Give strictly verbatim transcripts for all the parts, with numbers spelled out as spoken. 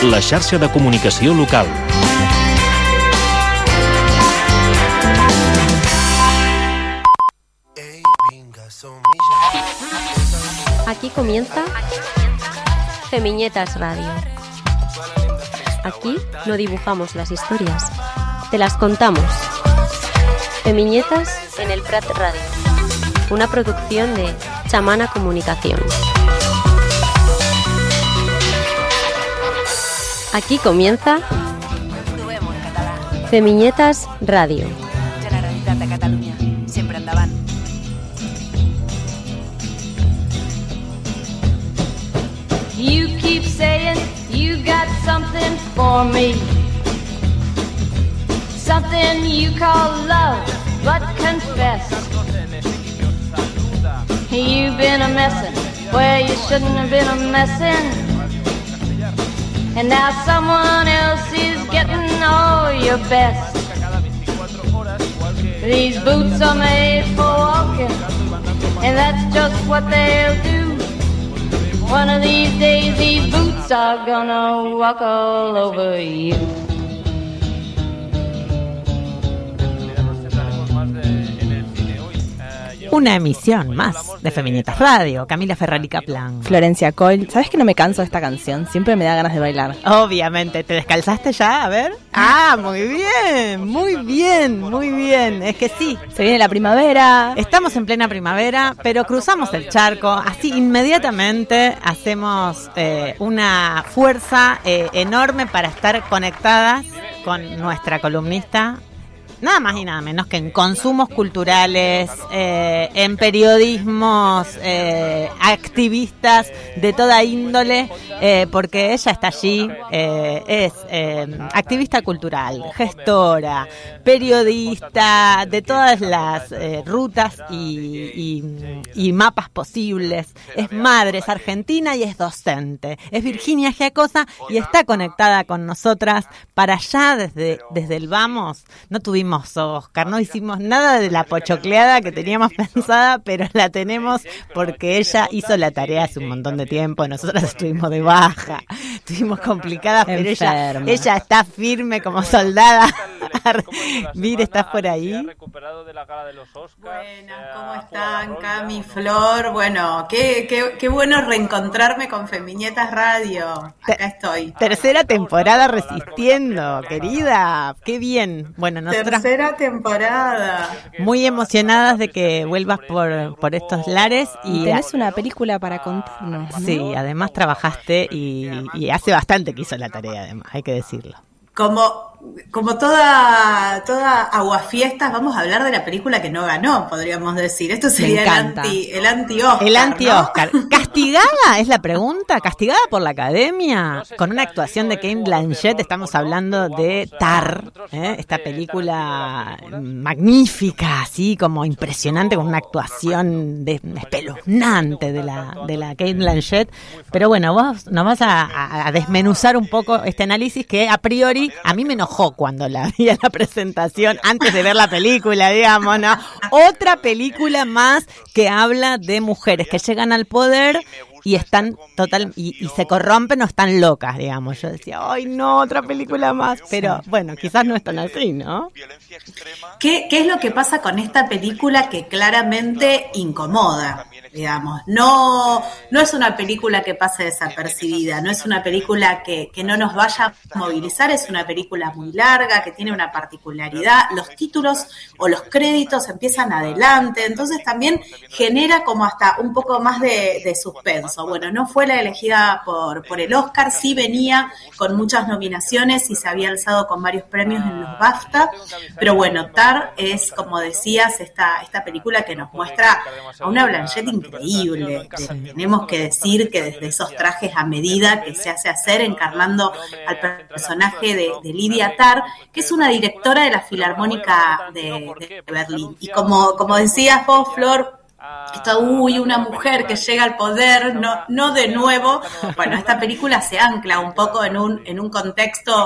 la xarxa de comunicació local. Aquí comienza Femiñetas Radio. Aquí no dibujamos las historias, te las contamos. Femiñetas en el Prat Radio, una producción de Chamana Comunicación. Aquí comienza Femiñetas Radio. Generalitat de Catalunya, sempre endavant. You keep saying you got something for me, something you call love, but confess you've been a messin' where you shouldn't have been a messin', and now someone else is getting all your best. These boots are made for walking, and that's just what they'll do. One of these days these boots are gonna walk all over you. Una emisión más de Femiñetas Radio. Camila Ferrari Kaplan. Florencia Coyle. ¿Sabes que no me canso de esta canción? Siempre me da ganas de bailar. Obviamente. ¿Te descalzaste ya? A ver. Ah, muy bien, muy bien, muy bien. Es que sí. Se viene la primavera. Estamos en plena primavera, pero cruzamos el charco. Así inmediatamente hacemos eh, una fuerza eh, enorme para estar conectadas con nuestra columnista. Nada más y nada menos que en consumos culturales, eh, en periodismos, eh, activistas de toda índole, eh, porque ella está allí, eh, es eh, activista cultural, gestora, periodista de todas las eh, rutas y, y, y mapas posibles. Es madre, es argentina y es docente. Es Virginia Giacosa y está conectada con nosotras para allá desde, desde el vamos. No tuvimos Oscar, no hicimos nada de la pochocleada que teníamos pensada, pero la tenemos porque ella hizo la tarea hace un montón de tiempo. Nosotras estuvimos de baja, estuvimos complicadas, pero ella, ella está firme como soldada. Vir, ¿estás por ahí? Buenas, ¿cómo están? Cami, Flor. Bueno, qué, qué, qué bueno reencontrarme con Femiñetas Radio. Acá estoy. Tercera temporada resistiendo, querida. Qué bien. Bueno, nosotras Tercera temporada. Muy emocionadas de que vuelvas por, por estos lares. Y tenés una película para contarnos, ¿no? Sí, además trabajaste y, y hace bastante que hizo la tarea, además, hay que decirlo. Como, como toda, toda aguafiestas, vamos a hablar de la película que no ganó, podríamos decir. Esto sería el anti, el anti-Oscar. El anti-Oscar. ¿No? ¿Castigada es la pregunta? ¿Castigada por la Academia? Con una actuación de Cate Blanchett, estamos hablando de Tar, ¿eh? Esta película magnífica, así como impresionante, con una actuación de, espeluznante de la, de la Cate Blanchett. Pero bueno, vos nos vas a, a desmenuzar un poco este análisis que a priori a mí me enojó cuando la vi en la presentación, antes de ver la película, digamos, ¿no? Otra película más que habla de mujeres que llegan al poder y están total y, y se corrompen o están locas, digamos. Yo decía, ay no, otra película más, pero bueno, quizás no es tan así, ¿no? ¿Qué, qué es lo que pasa con esta película que claramente incomoda? Digamos, no, no es una película que pase desapercibida, no es una película que, que no nos vaya a movilizar, es una película muy larga, que tiene una particularidad, los títulos o los créditos empiezan adelante, entonces también genera como hasta un poco más de, de suspenso. Bueno, no fue la elegida por, por el Oscar, sí venía con muchas nominaciones y se había alzado con varios premios en los BAFTA, pero bueno, Tar es, como decías, esta, esta película que nos muestra a una Blanchett increíble. Tenemos que decir que desde esos trajes a medida que se hace hacer, encarnando al personaje de, de Lydia Tar, que es una directora de la Filarmónica de, de Berlín. Y como, como decías vos, Flor, esto, uy, una mujer que llega al poder, no, no de nuevo. Bueno, esta película se ancla un poco en un, en un contexto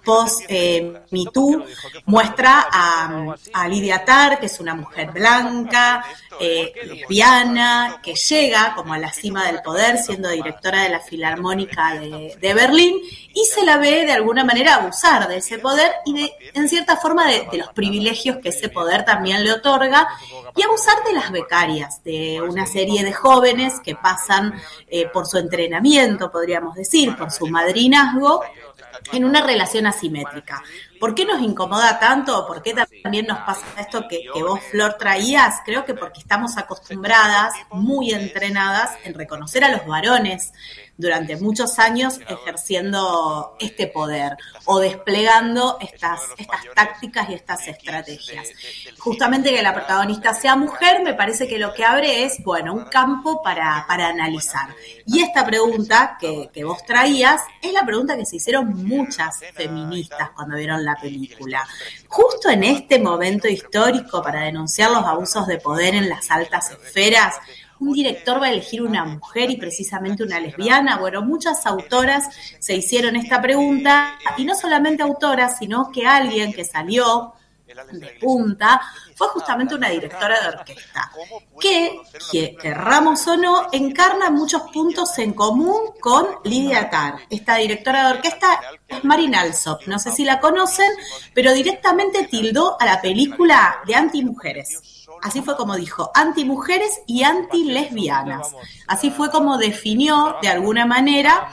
post eh, Me Too, muestra a, a Lydia Tarr, que es una mujer blanca, eh, lesbiana, que llega como a la cima del poder siendo directora de la Filarmónica de, de Berlín, y se la ve de alguna manera abusar de ese poder y de, en cierta forma de, de los privilegios que ese poder también le otorga, y abusar de las becarias, de una serie de jóvenes que pasan eh, por su entrenamiento, podríamos decir, por su madrinazgo, en una relación asimétrica. ¿Por qué nos incomoda tanto? ¿Por qué también nos pasa esto que, que vos, Flor, traías? Creo que porque estamos acostumbradas, muy entrenadas, en reconocer a los varones durante muchos años ejerciendo este poder o desplegando estas, estas tácticas y estas estrategias. Justamente que la protagonista sea mujer me parece que lo que abre es, bueno, un campo para, para analizar. Y esta pregunta que, que vos traías es la pregunta que se hicieron muchas feministas cuando vieron la película. Justo en este momento histórico para denunciar los abusos de poder en las altas esferas, un director va a elegir una mujer y precisamente una lesbiana. Bueno, muchas autoras se hicieron esta pregunta, y no solamente autoras, sino que alguien que salió de punta fue justamente una directora de orquesta, que, que querramos o no, encarna muchos puntos en común con Lydia Tarr. Esta directora de orquesta es Marin Alsop, no sé si la conocen, pero directamente tildó a la película de antimujeres. Así fue como dijo, antimujeres y antilesbianas. Así fue como definió de alguna manera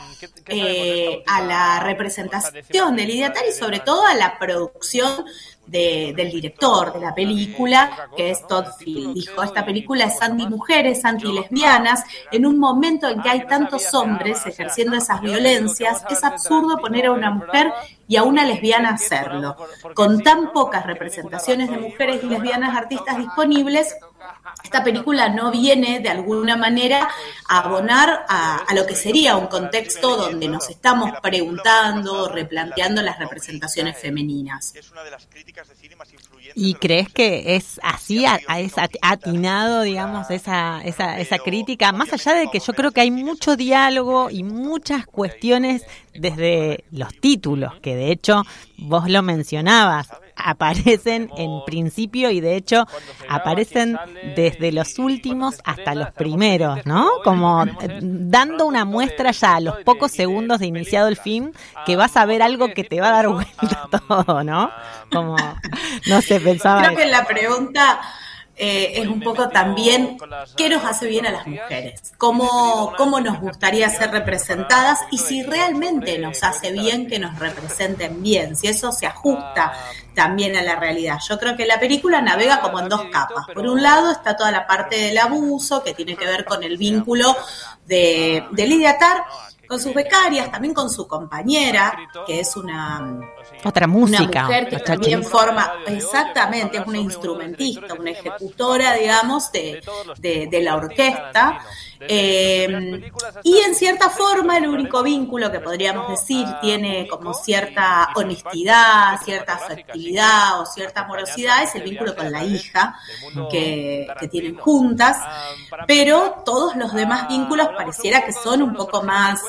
eh, a la representación de Lydia Tarr y sobre todo a la producción de, del director de la película, que es Todd Field. Dijo, esta película es antimujeres, antilesbianas, en un momento en que hay tantos hombres ejerciendo esas violencias, es absurdo poner a una mujer y a una lesbiana hacerlo. Con tan pocas representaciones de mujeres y lesbianas artistas disponibles, esta película no viene de alguna manera a abonar a, a lo que sería un contexto donde nos estamos preguntando, replanteando las representaciones femeninas. ¿Y crees que es así, a, a es atinado, digamos, esa, esa, esa crítica? Más allá de que yo creo que hay mucho diálogo y muchas cuestiones desde los títulos, que de hecho vos lo mencionabas, aparecen en principio y de hecho aparecen desde los últimos hasta los primeros, ¿no? Como dando una muestra ya a los pocos segundos de iniciado el film que vas a ver algo que te va a dar vuelta todo, ¿no? Como, no sé, pensaba... Creo que la pregunta... Eh, es un poco también qué nos hace bien a las mujeres, cómo, cómo nos gustaría ser representadas y si realmente nos hace bien que nos representen bien, si eso se ajusta también a la realidad. Yo creo que la película navega como en dos capas. Por un lado está toda la parte del abuso que tiene que ver con el vínculo de, de Lydia Tarr con sus becarias, también con su compañera, que es una... Otra música. Una mujer que también forma, exactamente, es una instrumentista, una ejecutora, digamos, de, de, de la orquesta. Eh, y en cierta forma el único vínculo que podríamos decir tiene como cierta honestidad, cierta afectividad o cierta amorosidad es el vínculo con la hija que, que tienen juntas, pero todos los demás vínculos pareciera que son un poco más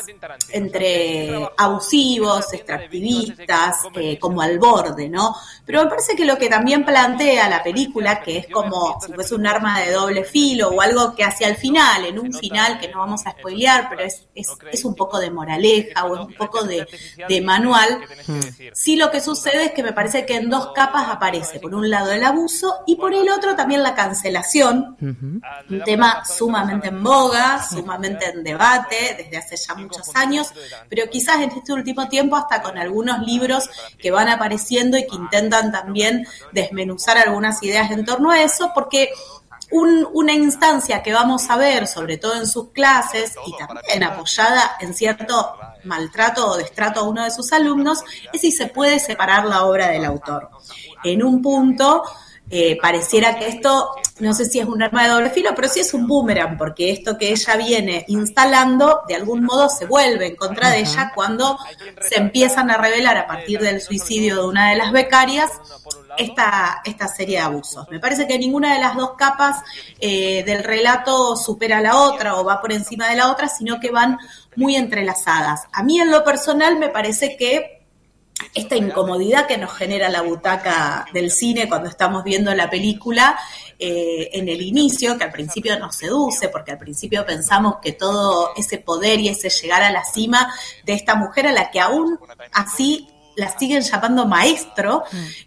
entre abusivos, extractivistas, eh, como al borde, ¿no? Pero me parece que lo que también plantea la película, que es como si fuese un arma de doble filo o algo que hacia el final, en un final que no vamos a spoilear, pero es, es, es un poco de moraleja o es un poco de, de manual. Sí, lo que sucede es que me parece que en dos capas aparece, por un lado el abuso y por el otro también la cancelación, un tema sumamente en boga, sumamente en debate desde hace ya muchos años, pero quizás en este último tiempo hasta con algunos libros que van apareciendo y que intentan también desmenuzar algunas ideas en torno a eso, porque Un, una instancia que vamos a ver, sobre todo en sus clases, y también apoyada en cierto maltrato o destrato a uno de sus alumnos, es si se puede separar la obra del autor. En un punto, eh, pareciera que esto, no sé si es un arma de doble filo, pero sí es un boomerang, porque esto que ella viene instalando, de algún modo se vuelve en contra de ella cuando se empiezan a revelar a partir del suicidio de una de las becarias, Esta, esta serie de abusos. Me parece que ninguna de las dos capas eh, del relato supera a la otra o va por encima de la otra, sino que van muy entrelazadas. A mí en lo personal me parece que esta incomodidad que nos genera la butaca del cine cuando estamos viendo la película eh, en el inicio, que al principio nos seduce, porque al principio pensamos que todo ese poder y ese llegar a la cima de esta mujer a la que aún así la siguen llamando maestro,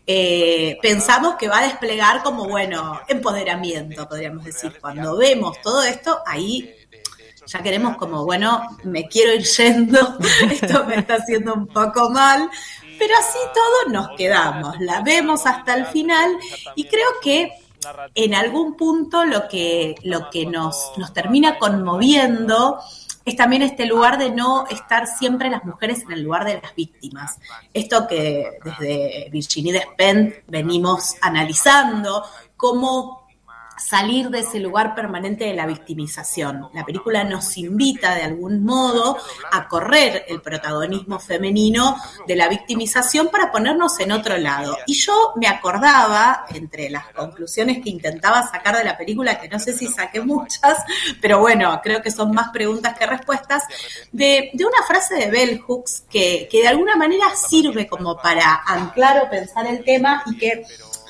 eh, pensamos que va a desplegar como, bueno, empoderamiento, podríamos decir. Cuando vemos todo esto, ahí ya queremos como, bueno, me quiero ir yendo, esto me está haciendo un poco mal, pero así todos nos quedamos, la vemos hasta el final y creo que en algún punto lo que, lo que nos, nos termina conmoviendo es también este lugar de no estar siempre las mujeres en el lugar de las víctimas. Esto que desde Virginie Despentes venimos analizando, cómo salir de ese lugar permanente de la victimización. La película nos invita de algún modo a correr el protagonismo femenino de la victimización para ponernos en otro lado. Y yo me acordaba, entre las conclusiones que intentaba sacar de la película, que no sé si saqué muchas, pero bueno, creo que son más preguntas que respuestas, de, de una frase de Bell Hooks que, que de alguna manera sirve como para anclar o pensar el tema y que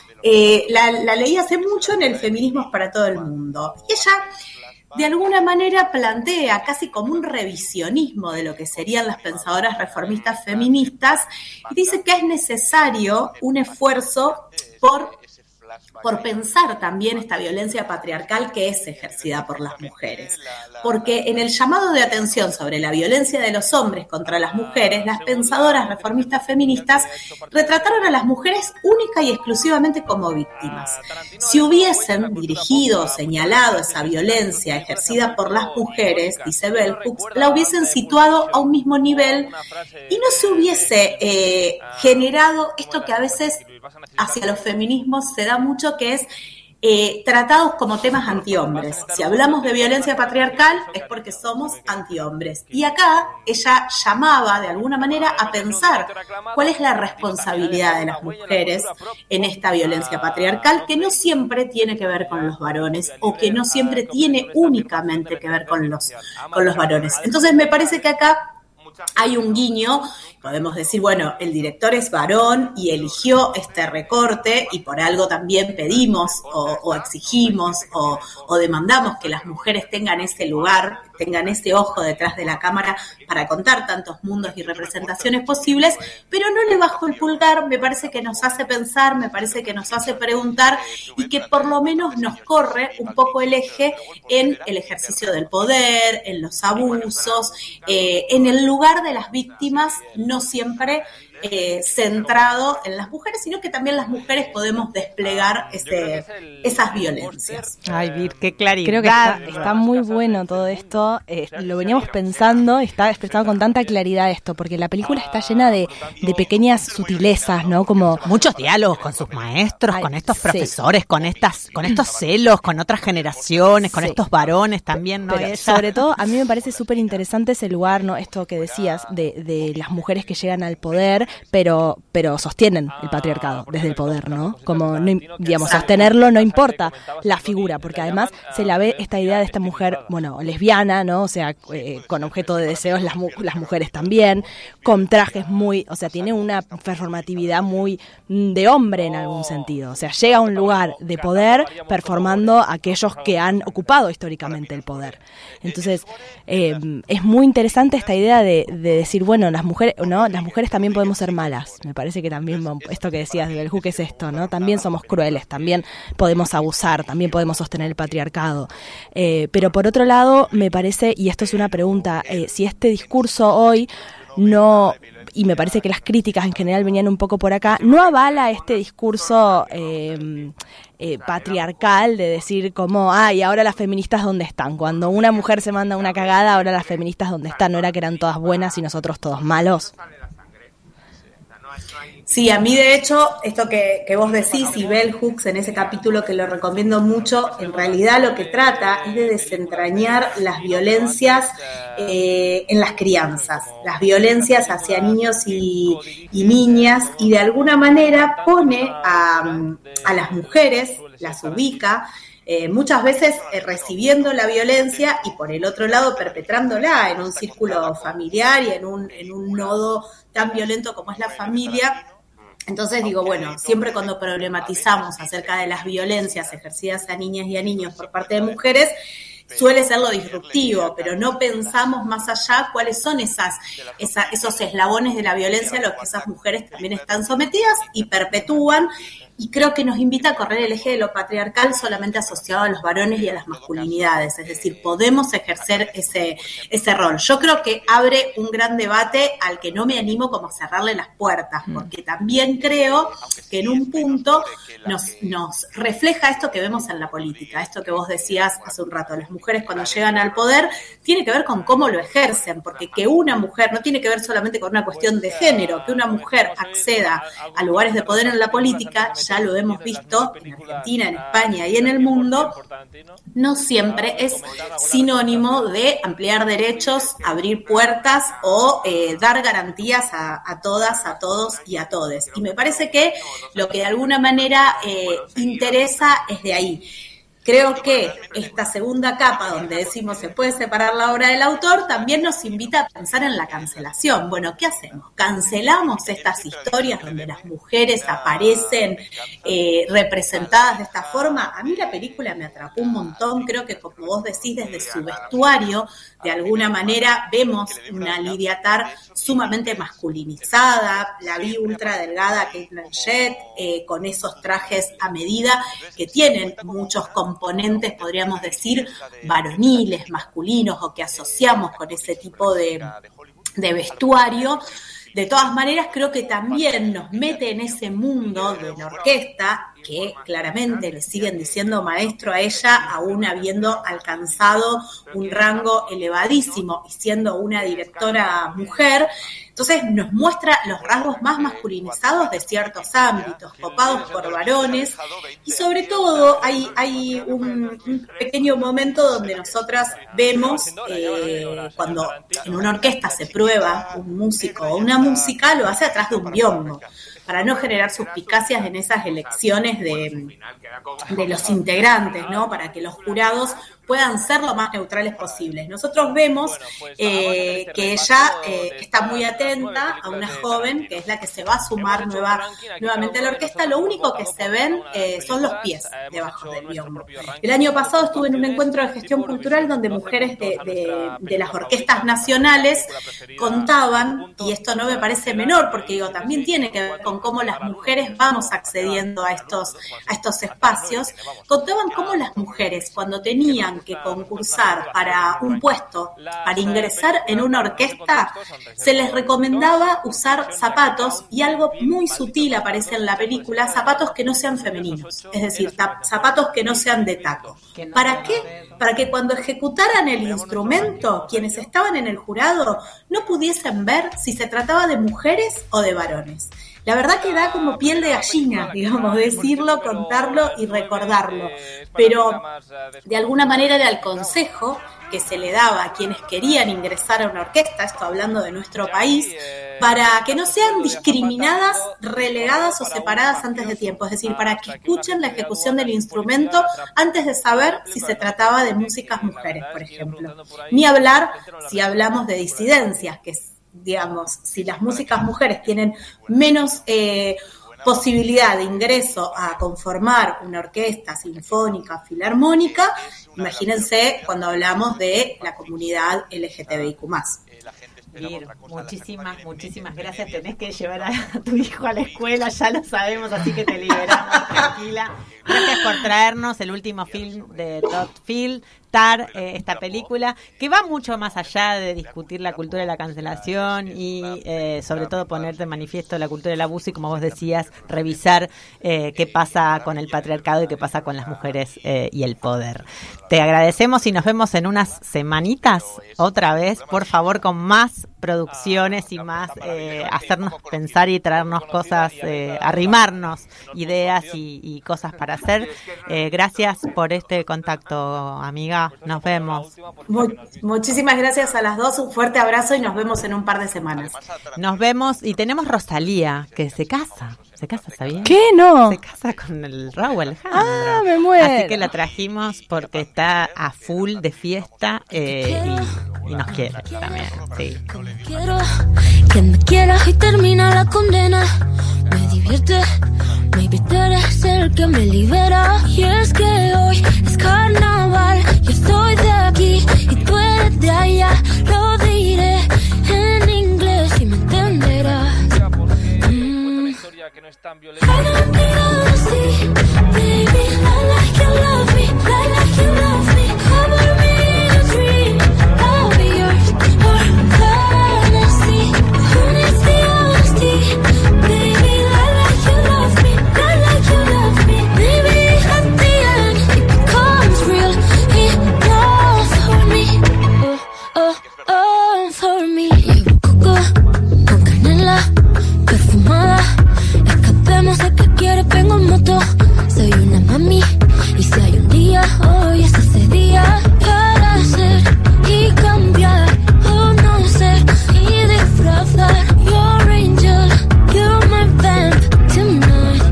Eh, la, la leí hace mucho en el Feminismo para todo el mundo. Y ella, de alguna manera, plantea casi como un revisionismo de lo que serían las pensadoras reformistas feministas y dice que es necesario un esfuerzo por, por pensar también esta violencia patriarcal que es ejercida por las mujeres. Porque en el llamado de atención sobre la violencia de los hombres contra las mujeres, las pensadoras reformistas feministas retrataron a las mujeres única y exclusivamente como víctimas. Si hubiesen dirigido o señalado esa violencia ejercida por las mujeres, dice Bell Hooks, la hubiesen situado a un mismo nivel y no se hubiese eh, generado esto que a veces hacia los feminismos se da mucho, que es eh, tratados como temas antihombres. Si hablamos de violencia patriarcal es porque somos antihombres. Y acá ella llamaba de alguna manera a pensar cuál es la responsabilidad de las mujeres en esta violencia patriarcal, que no siempre tiene que ver con los varones o que no siempre tiene únicamente que ver con los, con los varones. Entonces me parece que acá hay un guiño, podemos decir, bueno, el director es varón y eligió este recorte y por algo también pedimos o, o exigimos o, o demandamos que las mujeres tengan ese lugar, tengan ese ojo detrás de la cámara para contar tantos mundos y representaciones posibles, pero no le bajo el pulgar, me parece que nos hace pensar, me parece que nos hace preguntar y que por lo menos nos corre un poco el eje en el ejercicio del poder, en los abusos, eh, en el lugar de las víctimas, no siempre eh, centrado en las mujeres, sino que también las mujeres podemos desplegar ese, esas violencias. Ay, Vir, qué claridad. Creo que está, está muy bueno todo esto, eh, lo veníamos pensando, está expresado con tanta claridad esto, porque la película está llena de, de pequeñas sutilezas, ¿no? Como muchos diálogos con sus maestros, Ay, con estos sí. profesores, con estas, con estos celos, con otras generaciones, con Sí. estos varones también, ¿no? Pero Ella- sobre todo, a mí me parece súper interesante ese lugar, ¿no? Esto que decías, de, de las mujeres que llegan al poder, pero pero sostienen el patriarcado desde el poder, ¿no? Como, no, im- digamos, sostenerlo no importa la figura, porque además se la ve esta idea de esta mujer, bueno, lesbiana, ¿no? O sea, eh, con objeto de deseos las, mu- las mujeres también, con trajes muy, o sea, tiene una performatividad muy mm, de hombre en algún sentido. O sea, llega a un lugar de poder performando a aquellos que han ocupado históricamente el poder. Entonces, eh, es muy interesante esta idea de, de decir, bueno, las mujeres, ¿no? Las mujeres también podemos ser malas. Me parece que también esto que decías de Bell Hooks es esto, ¿no? También somos crueles, también podemos abusar, también podemos sostener el patriarcado. Eh, pero por otro lado, me parece, y esto es una pregunta, eh, si este discurso hoy no, y me parece que las críticas en general venían un poco por acá, no avala este discurso eh, eh, patriarcal de decir como, ay, ahora las feministas ¿dónde están? Cuando una mujer se manda una cagada, ahora las feministas ¿dónde están? ¿No era que eran todas buenas y nosotros todos malos? Sí, a mí de hecho, esto que, que vos decís, y Bell Hooks en ese capítulo que lo recomiendo mucho, en realidad lo que trata es de desentrañar las violencias eh, en las crianzas, las violencias hacia niños y, y niñas, y de alguna manera pone a, a las mujeres, las ubica eh, muchas veces eh, recibiendo la violencia y por el otro lado perpetrándola en un círculo familiar y en un, en un nodo tan violento como es la familia. Entonces digo, bueno, siempre cuando problematizamos acerca de las violencias ejercidas a niñas y a niños por parte de mujeres, suele ser lo disruptivo, pero no pensamos más allá cuáles son esas, esa, esos eslabones de la violencia a los que esas mujeres también están sometidas y perpetúan. Y creo que nos invita a correr el eje de lo patriarcal solamente asociado a los varones y a las masculinidades, es decir, podemos ejercer ese, ese rol. Yo creo que abre un gran debate al que no me animo como a cerrarle las puertas, porque también creo que en un punto nos, nos refleja esto que vemos en la política, esto que vos decías hace un rato, las mujeres cuando llegan al poder, tiene que ver con cómo lo ejercen, porque que una mujer, no tiene que ver solamente con una cuestión de género, que una mujer acceda a lugares de poder en la política, ya lo hemos visto en Argentina, en España y en el mundo, no siempre es sinónimo de ampliar derechos, abrir puertas o eh, dar garantías a, a todas, a todos y a todes. Y me parece que lo que de alguna manera eh, interesa es de ahí. Creo que esta segunda capa, donde decimos se puede separar la obra del autor, también nos invita a pensar en la cancelación. Bueno, ¿qué hacemos? ¿Cancelamos estas historias donde las mujeres aparecen eh, representadas de esta forma? A mí la película me atrapó un montón, creo que como vos decís, desde su vestuario, de alguna manera vemos una Lydia Tarr sumamente masculinizada, la vi ultra delgada Cate Blanchett, eh, con esos trajes a medida que tienen muchos componentes, podríamos decir, varoniles, masculinos, o que asociamos con ese tipo de, de vestuario. De todas maneras, creo que también nos mete en ese mundo de la orquesta, que claramente le siguen diciendo maestro a ella, aún habiendo alcanzado un rango elevadísimo y siendo una directora mujer. Entonces nos muestra los rasgos más masculinizados de ciertos ámbitos, copados por varones, y sobre todo hay, hay un, un pequeño momento donde nosotras vemos eh, cuando en una orquesta se prueba un músico o una música, lo hace atrás de un biombo, para no generar suspicacias en esas elecciones de, de los integrantes, ¿no? Para que los jurados puedan ser lo más neutrales posibles. Nosotros vemos eh, que ella eh, está muy atenta a una joven, que es la que se va a sumar nueva, nuevamente a la orquesta. Lo único que se ven eh, son los pies debajo del biombo. El año pasado estuve en un encuentro de gestión cultural donde mujeres de, de, de las orquestas nacionales contaban, y esto no me parece menor, porque digo, también tiene que ver con cómo las mujeres vamos accediendo a estos, a estos espacios, contaban cómo las mujeres cuando tenían que concursar para un puesto, para ingresar en una orquesta, se les recomendaba usar zapatos, y algo muy sutil aparece en la película, zapatos que no sean femeninos, es decir, zapatos que no sean de taco. ¿Para qué? Para que cuando ejecutaran el instrumento, quienes estaban en el jurado no pudiesen ver si se trataba de mujeres o de varones. La verdad que da como piel de gallina, digamos, decirlo, contarlo y recordarlo. Pero de alguna manera era el consejo que se le daba a quienes querían ingresar a una orquesta, esto hablando de nuestro país, para que no sean discriminadas, relegadas o separadas antes de tiempo. Es decir, para que escuchen la ejecución del instrumento antes de saber si se trataba de músicas mujeres, por ejemplo. Ni hablar si hablamos de disidencias, que es, digamos, si las músicas mujeres tienen menos eh, posibilidad de ingreso a conformar una orquesta sinfónica, filarmónica, imagínense cuando hablamos de la comunidad L G T B I Q más. Bien, muchísimas, muchísimas gracias. Tenés que llevar a tu hijo a la escuela, ya lo sabemos, así que te liberamos, tranquila. Gracias por traernos el último film de Todd Field, Tarr, eh, esta película, que va mucho más allá de discutir la cultura de la cancelación y eh, sobre todo poner de manifiesto la cultura del abuso y, como vos decías, revisar eh, qué pasa con el patriarcado y qué pasa con las mujeres eh, y el poder. Te agradecemos y nos vemos en unas semanitas otra vez, por favor, con más producciones y más eh, hacernos pensar y traernos cosas, eh, arrimarnos ideas y, y cosas para hacer. Eh, gracias por este contacto, amiga. Nos vemos. Muchísimas gracias a las dos. Un fuerte abrazo y nos vemos en un par de semanas. Nos vemos y tenemos Rosalía, que se casa. Se casa, ¿sabías? ¿Qué? No. Se casa con el Raúl Alejandro. Ah, me muero. Así que la trajimos porque está a full de fiesta eh, y, y nos quiere también, sí. Quiero que me quieras y termina la condena. Me divierte, maybe tú eres el que me libera. Y es que hoy es carnaval, yo soy de aquí y tú eres de allá. Lo diré en inglés y me entenderás. Mm. I don't need honesty, baby, I like you love me, I like you love me. Cover me in a dream, I'll be yours for fantasy. Who needs the honesty, baby, I like you love me, I like you love me. Maybe at the end it becomes real enough for me. Oh, oh, oh, for me. Llevo coco con canela perfumada. Escapemos de que quiere, vengo en moto. Soy una mami y si hay un día, hoy es ese día para ser y cambiar o no ser y disfrazar. Your angel, you're my vamp tonight.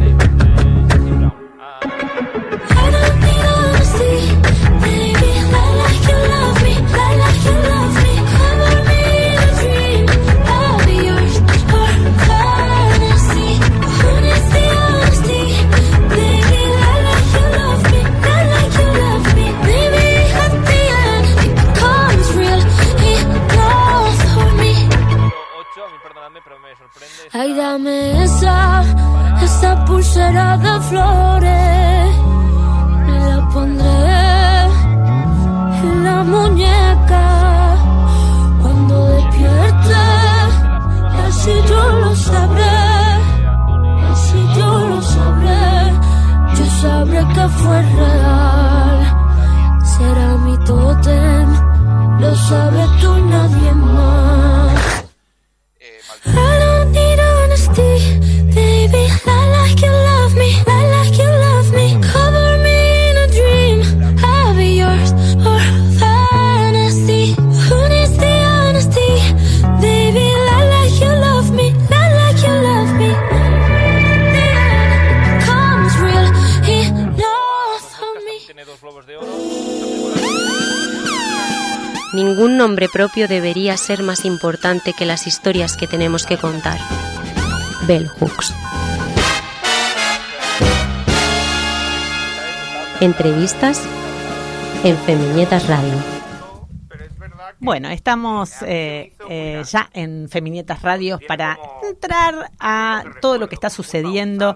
I don't need honesty, baby, I like you love me, I like you love me. Cover me in a dream, I'll be yours for fantasy. Who needs the honesty, baby, I like you love me, I like you love me. Maybe at the end it becomes real enough for me. Ay, dame esa, esa pulsera de flores. Me la pondré en la muñeca cuando despierte. Así yo lo sabré, así yo lo sabré. Yo sabré que fue real. Será mi tótem, lo sabes tú y nadie más. I don't need honesty, baby, I like you love me, I like you love me. Cover me in a dream, I'll be yours for fantasy. Who needs the honesty, baby, I like you love me, I like you love me. It becomes real enough for me. Ningún nombre propio debería ser más importante que las historias que tenemos que contar. Bell Hooks. Entrevistas en Feminietas Radio. Bueno, estamos eh, eh, ya en Feminietas Radio para entrar a todo lo que está sucediendo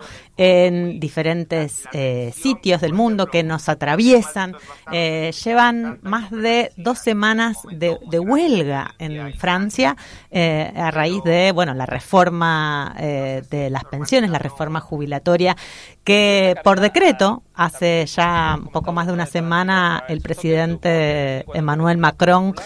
en diferentes eh, sitios del mundo que nos atraviesan. Eh, llevan más de dos semanas de, de huelga en Francia eh, a raíz de, bueno, la reforma eh, de las pensiones, la reforma jubilatoria, que por decreto, hace ya un poco más de una semana, el presidente Emmanuel Macron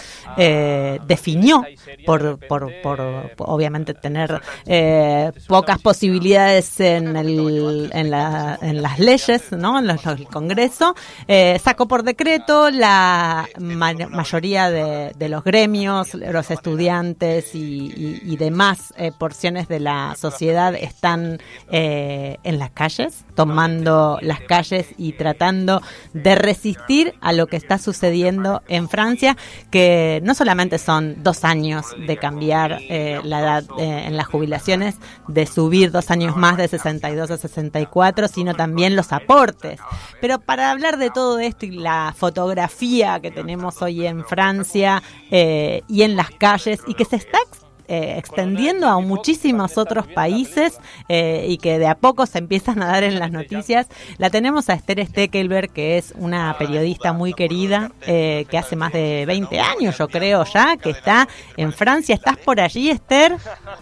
eh, definió, por, por, por obviamente tener eh, pocas posibilidades en, el, en, la, en las leyes, ¿no? En los, el Congreso, eh, sacó por decreto la ma- mayoría de, de los gremios, los estudiantes y, y, y demás eh, porciones de la sociedad están eh, en las calles, tomando las calles y tratando de resistir a lo que está sucediendo en Francia, que no solamente son dos años de cambiar eh, la edad eh, en las jubilaciones, de subir dos años más de sesenta y dos a sesenta y cuatro, sino también los aportes. Pero para hablar de todo esto y la fotografía que tenemos hoy en Francia eh, y en las calles, y que se está Eh, extendiendo a muchísimos otros países eh, y que de a poco se empiezan a dar en las noticias, la tenemos a Esther Steckelberg, que es una periodista muy querida, eh, que hace más de veinte años, yo creo ya, que está en Francia. ¿Estás por allí, Esther?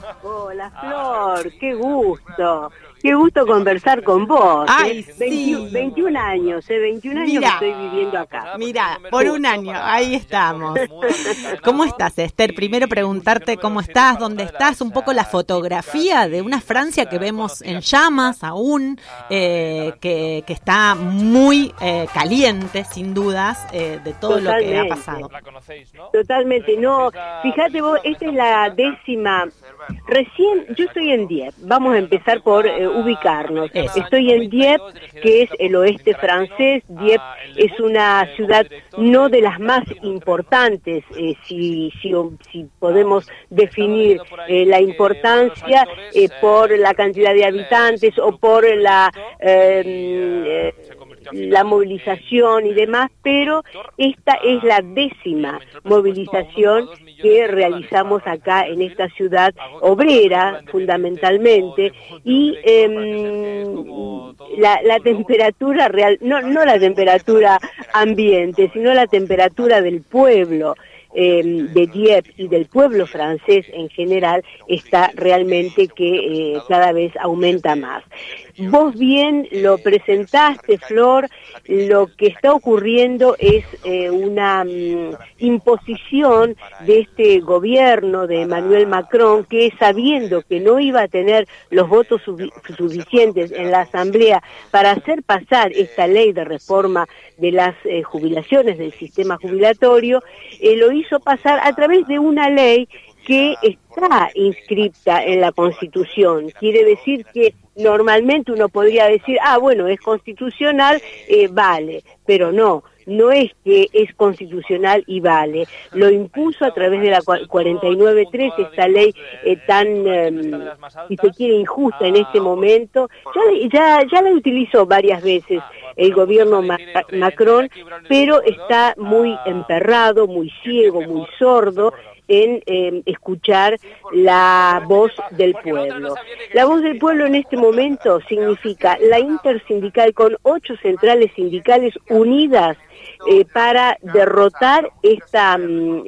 Hola, Flor, qué gusto. Qué gusto conversar con vos. Ay, ¿eh? veintiuno, sí. veintiún años, ¿eh? veintiún años Mira, que estoy viviendo acá. Mira, por un año, ahí estamos. ¿Cómo estás, Esther? Primero preguntarte cómo estás, dónde estás, un poco la fotografía de una Francia que vemos en llamas aún, eh, que, que está muy eh, caliente, sin dudas, eh, de todo Totalmente. lo que ha pasado. Totalmente, no. Fíjate vos, esta es la décima recién, yo estoy en Dieppe, vamos a empezar por eh, ubicarnos. Estoy en Dieppe, que es el oeste francés. Dieppe es una ciudad no de las más importantes, eh, si, si, si podemos definir eh, la importancia eh, por la cantidad de habitantes o por la... Eh, eh, la movilización y demás, pero esta es la décima movilización que realizamos acá en esta ciudad obrera, fundamentalmente, y eh, la, la temperatura real, no, no la temperatura ambiente, sino la temperatura del pueblo eh, de Dieppe y del pueblo francés en general está realmente que eh, cada vez aumenta más. Vos bien lo presentaste, Flor, lo que está ocurriendo es eh, una um, imposición de este gobierno de Emmanuel Macron, que sabiendo que no iba a tener los votos su- suficientes en la Asamblea para hacer pasar esta ley de reforma de las eh, jubilaciones del sistema jubilatorio, eh, lo hizo pasar a través de una ley que está inscripta en la Constitución. Quiere decir que normalmente uno podría decir, ah, bueno, es constitucional, eh, vale, pero no, no es que es constitucional y vale. Lo impuso a través de la cuarenta y nueve tres, esta ley eh, tan, eh, si se quiere, injusta en este momento. Ya, ya, ya la utilizó varias veces el gobierno Ma- Macron, pero está muy emperrado, muy ciego, muy sordo en eh, escuchar la voz del pueblo. La voz del pueblo en este momento significa la intersindical con ocho centrales sindicales unidas eh, para derrotar esta,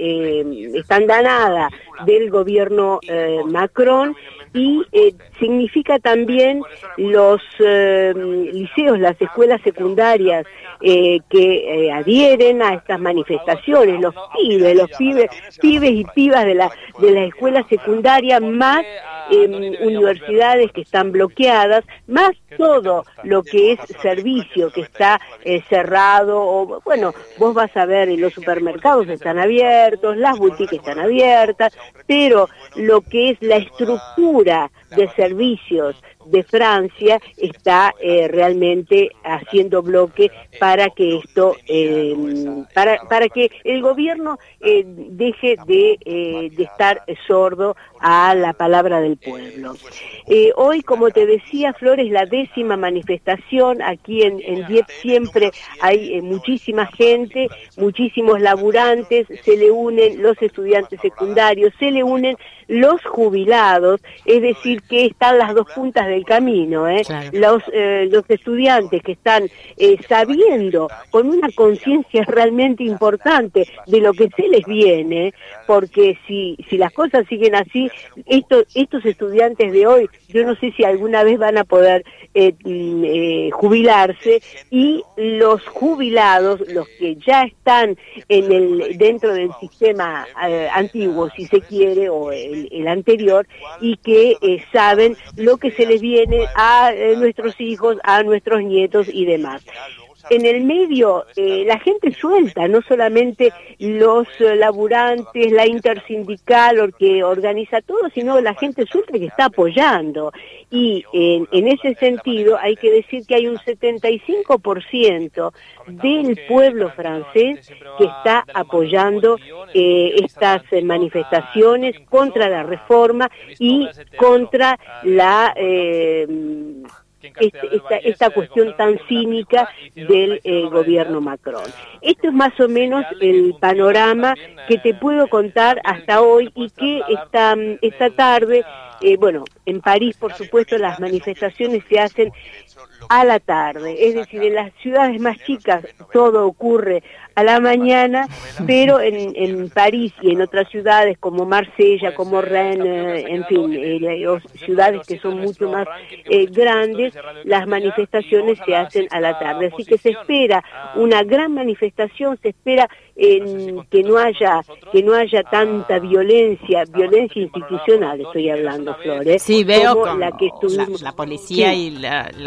eh, esta andanada del gobierno eh, Macron, y eh, significa también los eh, liceos, las escuelas secundarias eh, que eh, adhieren a estas manifestaciones, los pibes, los pibes, pibes y pibas de la de la escuela secundaria, más eh, universidades que están bloqueadas, más todo lo que es servicio que está eh, cerrado, o bueno, vos vas a ver, los supermercados están abiertos, las boutiques están abiertas, pero lo que es la estructura de servicios de Francia está eh, realmente haciendo bloque para que esto, eh, para para que el gobierno eh, deje de, eh, de estar sordo a la palabra del pueblo. Eh, hoy, como te decía, Flor, es la décima manifestación. Aquí en, en Dieppe siempre hay eh, muchísima gente, muchísimos laburantes, se le unen los estudiantes secundarios, se le unen los jubilados, es decir, que están las dos puntas del camino, ¿eh? Claro. Los, eh, los estudiantes que están eh, sabiendo, con una conciencia realmente importante de lo que se les viene, porque si, si las cosas siguen así, estos, estos estudiantes de hoy, yo no sé si alguna vez van a poder eh, eh, jubilarse, y los jubilados, los que ya están en el dentro del sistema eh, antiguo, si se quiere, o el, el anterior, y que eh, saben lo que se les viene a eh, nuestros hijos, a nuestros nietos y demás. En el medio, eh, la gente suelta, no solamente los eh, laburantes, la intersindical que organiza todo, sino la gente suelta que está apoyando. Y en, en ese sentido hay que decir que hay un setenta y cinco por ciento del pueblo francés que está apoyando eh, estas eh, manifestaciones contra la reforma y contra la... Eh, Este, esta, esta cuestión tan cínica del eh, gobierno Macron. Esto es más o menos el panorama que te puedo contar hasta hoy, y que esta, esta tarde, eh, bueno, en París, por supuesto, las manifestaciones se hacen a la tarde, es decir, en las ciudades más chicas todo ocurre a la mañana, pero en, en París y en otras ciudades como Marsella, como Rennes, en fin, eh, ciudades que son mucho más eh, grandes, las manifestaciones se hacen a la tarde. Así que se espera una gran manifestación, se espera en que no haya que no haya tanta violencia, violencia institucional, estoy hablando, Flores. Sí, veo como como la que estuvimos. La, la policía sí. y la, los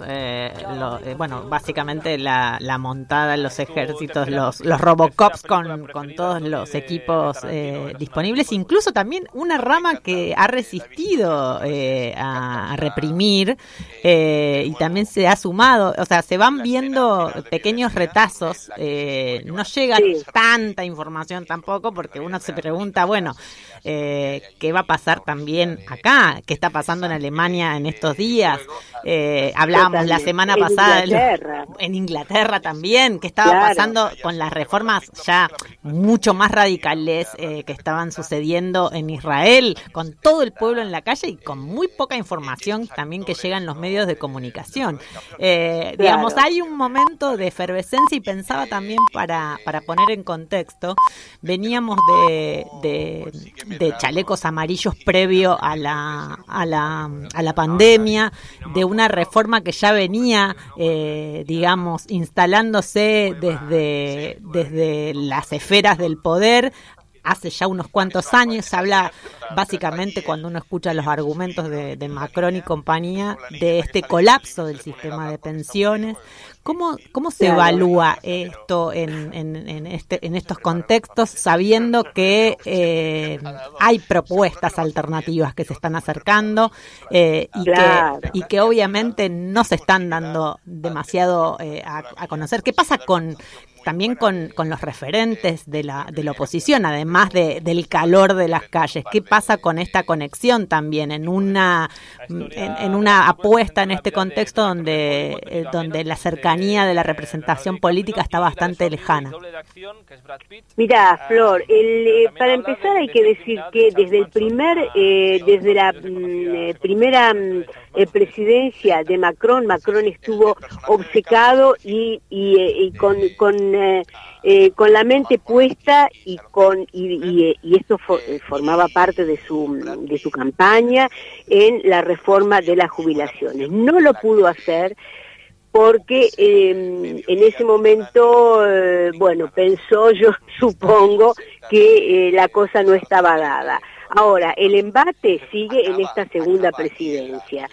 eh, lo, eh, bueno, básicamente la, la montada en los ejércitos, los, los Robocops con, con todos los equipos eh, disponibles, incluso también una rama que ha resistido eh, a, a reprimir eh, y también se ha sumado, o sea, se van viendo pequeños retazos, eh, no llega sí. tanta información tampoco, porque uno se pregunta, bueno, eh, ¿qué va a pasar también acá? ¿Qué está pasando en Alemania en estos días? Eh, hablábamos la semana pasada Inglaterra. en Inglaterra también, ¿qué estaba claro. pasando con las reformas ya mucho más radicales eh, que estaban sucediendo en Israel, con todo el pueblo en la calle y con muy poca información también que llega en los medios de comunicación? Eh, claro. Digamos, hay un momento de efervescencia, y pensaba también para, para poner en contexto, veníamos de, de, de chalecos amarillos previo a la, a la, a la pandemia, de una reforma que ya venía, eh, digamos, instalándose desde, desde las esferas del poder hace ya unos cuantos años. Se habla básicamente, cuando uno escucha los argumentos de, de Macron y compañía, de este colapso del sistema de pensiones. ¿Cómo, cómo se evalúa esto en, en, en, este, en estos contextos, sabiendo que eh, hay propuestas alternativas que se están acercando eh, y, claro. que, y que obviamente no se están dando demasiado eh, a, a conocer? ¿Qué pasa con también con, con los referentes de la, de la oposición, además de, del calor de las calles? ¿Qué pasa con esta conexión también en una en, en una apuesta en este contexto donde, eh, donde la cercanía de la representación política está bastante lejana? Mira, Flor, el, eh, para empezar hay que decir que desde el primer, eh, desde la mm, primera mm, eh, presidencia de Macron, Macron estuvo obcecado y, y, eh, y con, con Eh, eh, con la mente puesta y con y, y, y esto for, formaba parte de su de su campaña en la reforma de las jubilaciones. No lo pudo hacer porque eh, en ese momento, eh, bueno, pensó, yo supongo, que eh, la cosa no estaba dada. Ahora, el embate sigue en esta segunda presidencia.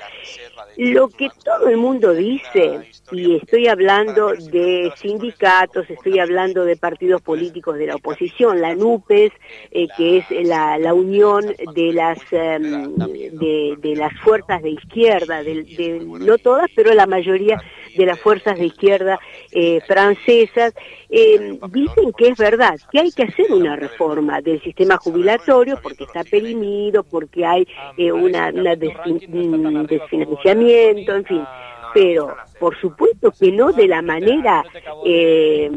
Lo que todo el mundo dice, y estoy hablando de sindicatos, estoy hablando de partidos políticos de la oposición, la NUPES, eh, que es la, la unión de las eh, de, de las fuerzas de izquierda, de, de, no todas, pero la mayoría de las fuerzas de izquierda eh, francesas, eh, dicen que es verdad, que hay que hacer una reforma del sistema jubilatorio porque está perimido, porque hay eh, una, una desfin- desfinanciamiento, en fin. Pero, por supuesto que no de la manera eh,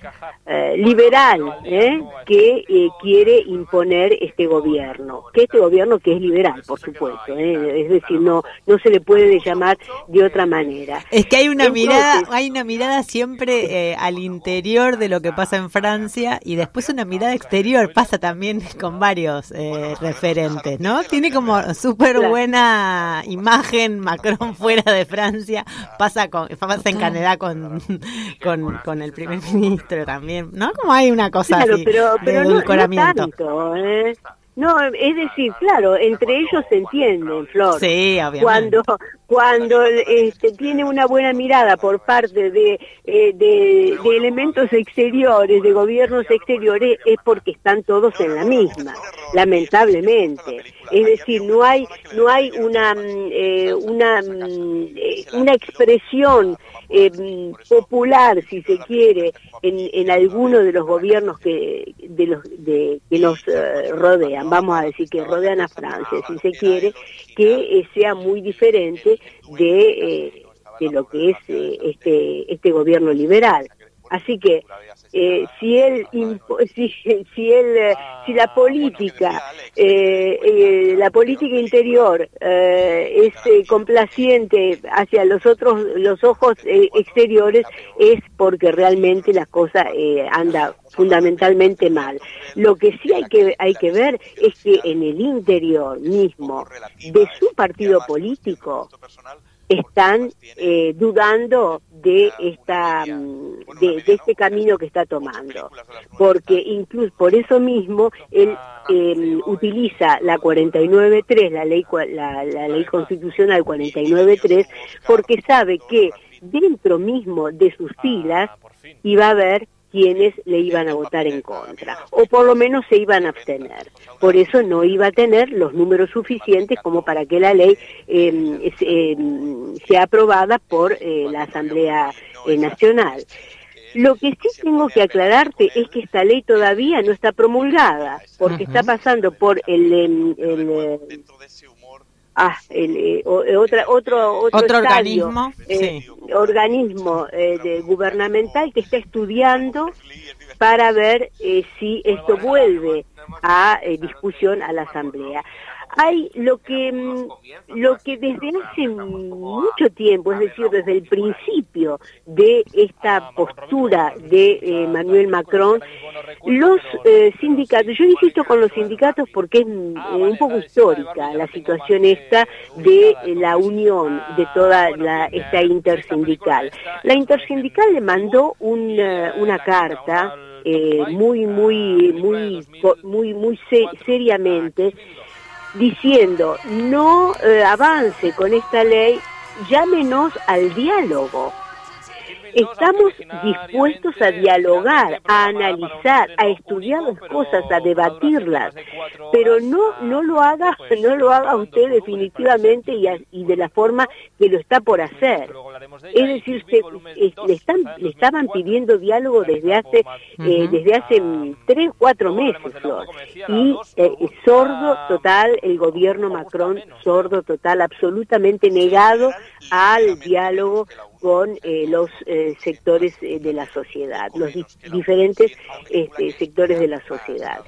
eh, liberal eh, que eh, quiere imponer este gobierno, que este gobierno que es liberal, por supuesto, eh, es decir, no no se le puede llamar de otra manera. Es que hay una Entonces, mirada, hay una mirada siempre eh, al interior de lo que pasa en Francia, y después una mirada exterior. Pasa también con varios eh, referentes, ¿no? Tiene como súper claro. buena imagen Macron fuera de Francia. Pasa con pasa en Canadá con, con con el primer ministro también, ¿no? Como hay una cosa claro, así pero, pero de edulcoramiento. No, no tanto, ¿eh? No, es decir, claro, entre ellos se entienden, Flor. Sí, obviamente. Cuando cuando este, tiene una buena mirada por parte de, eh, de, de elementos exteriores, de gobiernos exteriores, es porque están todos en la misma, lamentablemente. Es decir, no hay no hay una eh, una una expresión eh, popular, si se quiere, en, en alguno de los gobiernos que de los de que nos eh, rodean. Vamos a decir que rodean a Francia, si se quiere, que eh, sea muy diferente de, eh, de lo que es eh, este este gobierno liberal. Así que eh, si él si si él eh, si la política eh, eh, la política interior eh, es eh, complaciente hacia los otros los ojos eh, exteriores, es porque realmente la cosa eh, anda fundamentalmente mal. Lo que sí hay que hay que ver es que en el interior mismo de su partido político están eh, dudando de esta de, de este camino que está tomando, porque incluso por eso mismo él eh, utiliza la cuarenta y nueve tres, la ley la, la ley constitucional cuarenta y nueve tres, porque sabe que dentro mismo de sus filas iba a haber quienes le iban a votar en contra, o por lo menos se iban a abstener. Por eso no iba a tener los números suficientes como para que la ley eh, es, eh, sea aprobada por eh, la Asamblea eh, Nacional. Lo que sí tengo que aclararte es que esta ley todavía no está promulgada, porque uh-huh. está pasando por el... el, el, el Ah, el, eh, otra, otro, otro, ¿Otro estadio, organismo, eh, sí. organismo eh, de, gubernamental que está estudiando para ver eh, si esto vuelve a eh, discusión a la Asamblea. Hay lo que lo que desde hace mucho tiempo, es decir, desde el principio de esta postura de eh, Manuel Macron, los eh, sindicatos, yo insisto con los sindicatos porque es eh, un poco histórica la situación esta de eh, la unión de toda la, esta intersindical. La intersindical le mandó una, una carta eh, muy, muy, muy, muy, muy se- seriamente diciendo no eh, avance con esta ley, llámenos al diálogo. Estamos dispuestos a dialogar, a analizar, a estudiar las cosas, a debatirlas, pero no no lo haga no lo haga usted definitivamente y, a, y de la forma que lo está por hacer. Es decir, se, es, le están le estaban pidiendo diálogo desde hace eh, desde hace tres cuatro meses, Flor, y eh, sordo total el gobierno Macron, sordo total, absolutamente negado al diálogo con eh, los eh, sectores eh, de la sociedad, los di- diferentes este, sectores de la sociedad.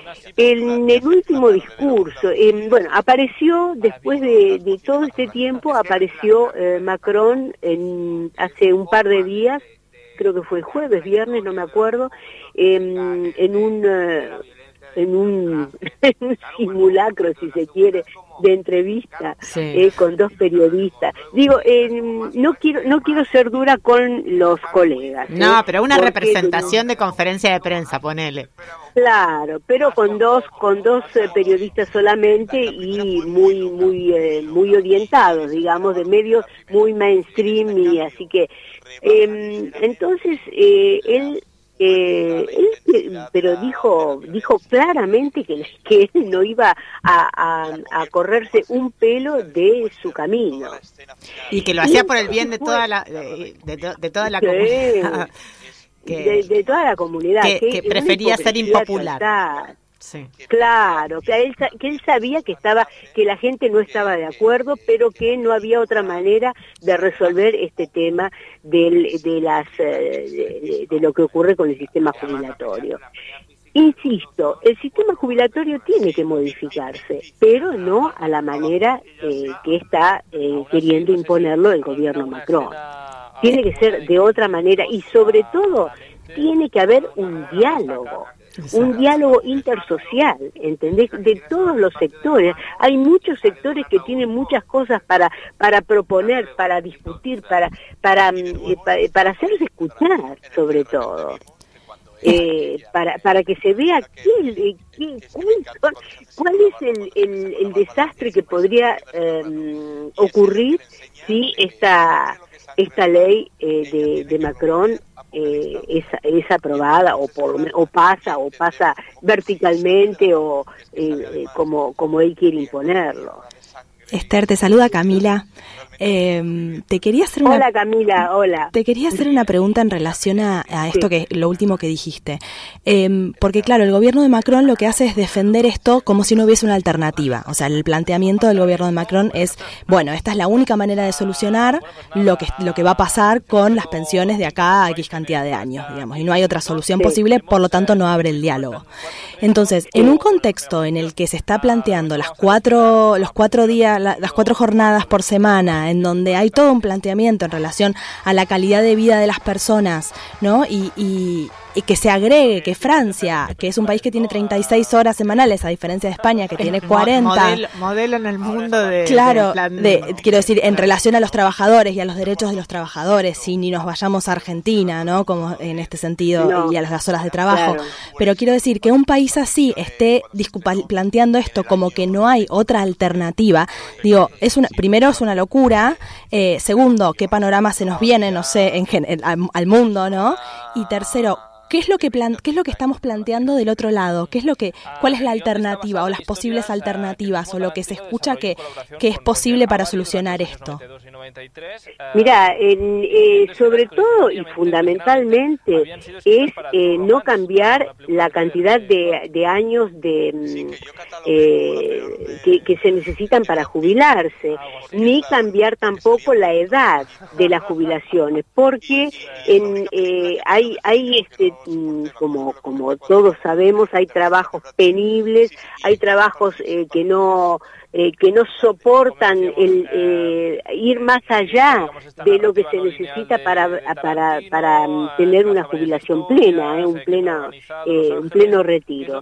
En el último discurso, eh, bueno, apareció, después de, de todo este tiempo, apareció eh, Macron en, hace un par de días, creo que fue jueves, viernes, no me acuerdo, eh, en un... Eh, en un, en un simulacro, si se quiere, de entrevista sí. eh, con dos periodistas. Digo, eh, no quiero no quiero ser dura con los colegas. No, ¿eh? pero una Porque, representación no, de conferencia de prensa, ponele. Claro, pero con dos con dos eh, periodistas solamente y muy muy eh, muy orientados, digamos, de medios muy mainstream, y así que eh, entonces eh, él Eh, él, pero dijo dijo claramente que, que él no iba a, a, a correrse un pelo de su camino y que lo hacía y por el bien de toda la de, de, de toda la sí, comunidad que, de, de toda la comunidad que, que, que prefería ser impopular. Total. Sí. Claro, que él, que él sabía que estaba que la gente no estaba de acuerdo, pero que no había otra manera de resolver este tema del, de las de, de lo que ocurre con el sistema jubilatorio. Insisto, el sistema jubilatorio tiene que modificarse, pero no a la manera eh, que está eh, queriendo imponerlo el gobierno Macron. Tiene que ser de otra manera y sobre todo tiene que haber un diálogo. Exacto. Un diálogo intersocial, ¿entendés? De todos los sectores. Hay muchos sectores que tienen muchas cosas para para proponer, para discutir, para para para, para hacerse escuchar, sobre todo. Eh, para para que se vea qué, qué, cuál, cuál es el, el, el desastre que podría eh, ocurrir si esta esta ley eh, de, de Macron eh, es, es aprobada o por o pasa o pasa verticalmente o eh, eh, como como él quiere imponerlo. Esther, te saluda Camila. Eh, te quería hacer una hola Camila, hola. Te quería hacer una pregunta en relación a, a esto, sí. que lo último que dijiste, eh, porque claro, el gobierno de Macron lo que hace es defender esto como si no hubiese una alternativa. O sea, el planteamiento del gobierno de Macron es, bueno, esta es la única manera de solucionar lo que lo que va a pasar con las pensiones de acá a X cantidad de años, digamos, y no hay otra solución sí. posible, por lo tanto no abre el diálogo. Entonces, en un contexto en el que se está planteando las cuatro los cuatro días, la, las cuatro jornadas por semana, en donde hay todo un planteamiento en relación a la calidad de vida de las personas, ¿no? Y, y, y que se agregue que Francia, que es un país que tiene treinta y seis horas semanales, a diferencia de España, que tiene cuarenta. Modelo, modelo en el mundo de... Claro, de, plan... de, quiero decir, en relación a los trabajadores y a los derechos de los trabajadores, si ni nos vayamos a Argentina, ¿no? Como en este sentido, no, y a las horas de trabajo. Claro. Pero quiero decir que un país así esté disculpa, planteando esto como que no hay otra alternativa, digo, es una, primero es una locura, eh, segundo, qué panorama se nos viene, no sé, en, en, al, al mundo, ¿no? Y tercero, ¿qué es lo que plan, qué es lo que estamos planteando del otro lado? ¿Qué es lo que, cuál es la alternativa o las posibles alternativas o lo que se escucha que, que es posible para solucionar esto? Mira, en, eh, sobre todo y fundamentalmente es eh, no cambiar la cantidad de, de años de eh, que, que se necesitan para jubilarse, ni cambiar tampoco la edad de las jubilaciones, porque en, eh, hay, hay este, como, como todos sabemos, hay trabajos penibles, hay trabajos eh, que no Eh, que no soportan el eh, ir más allá de lo que se necesita para para para tener una jubilación plena, eh, un pleno eh, un pleno retiro.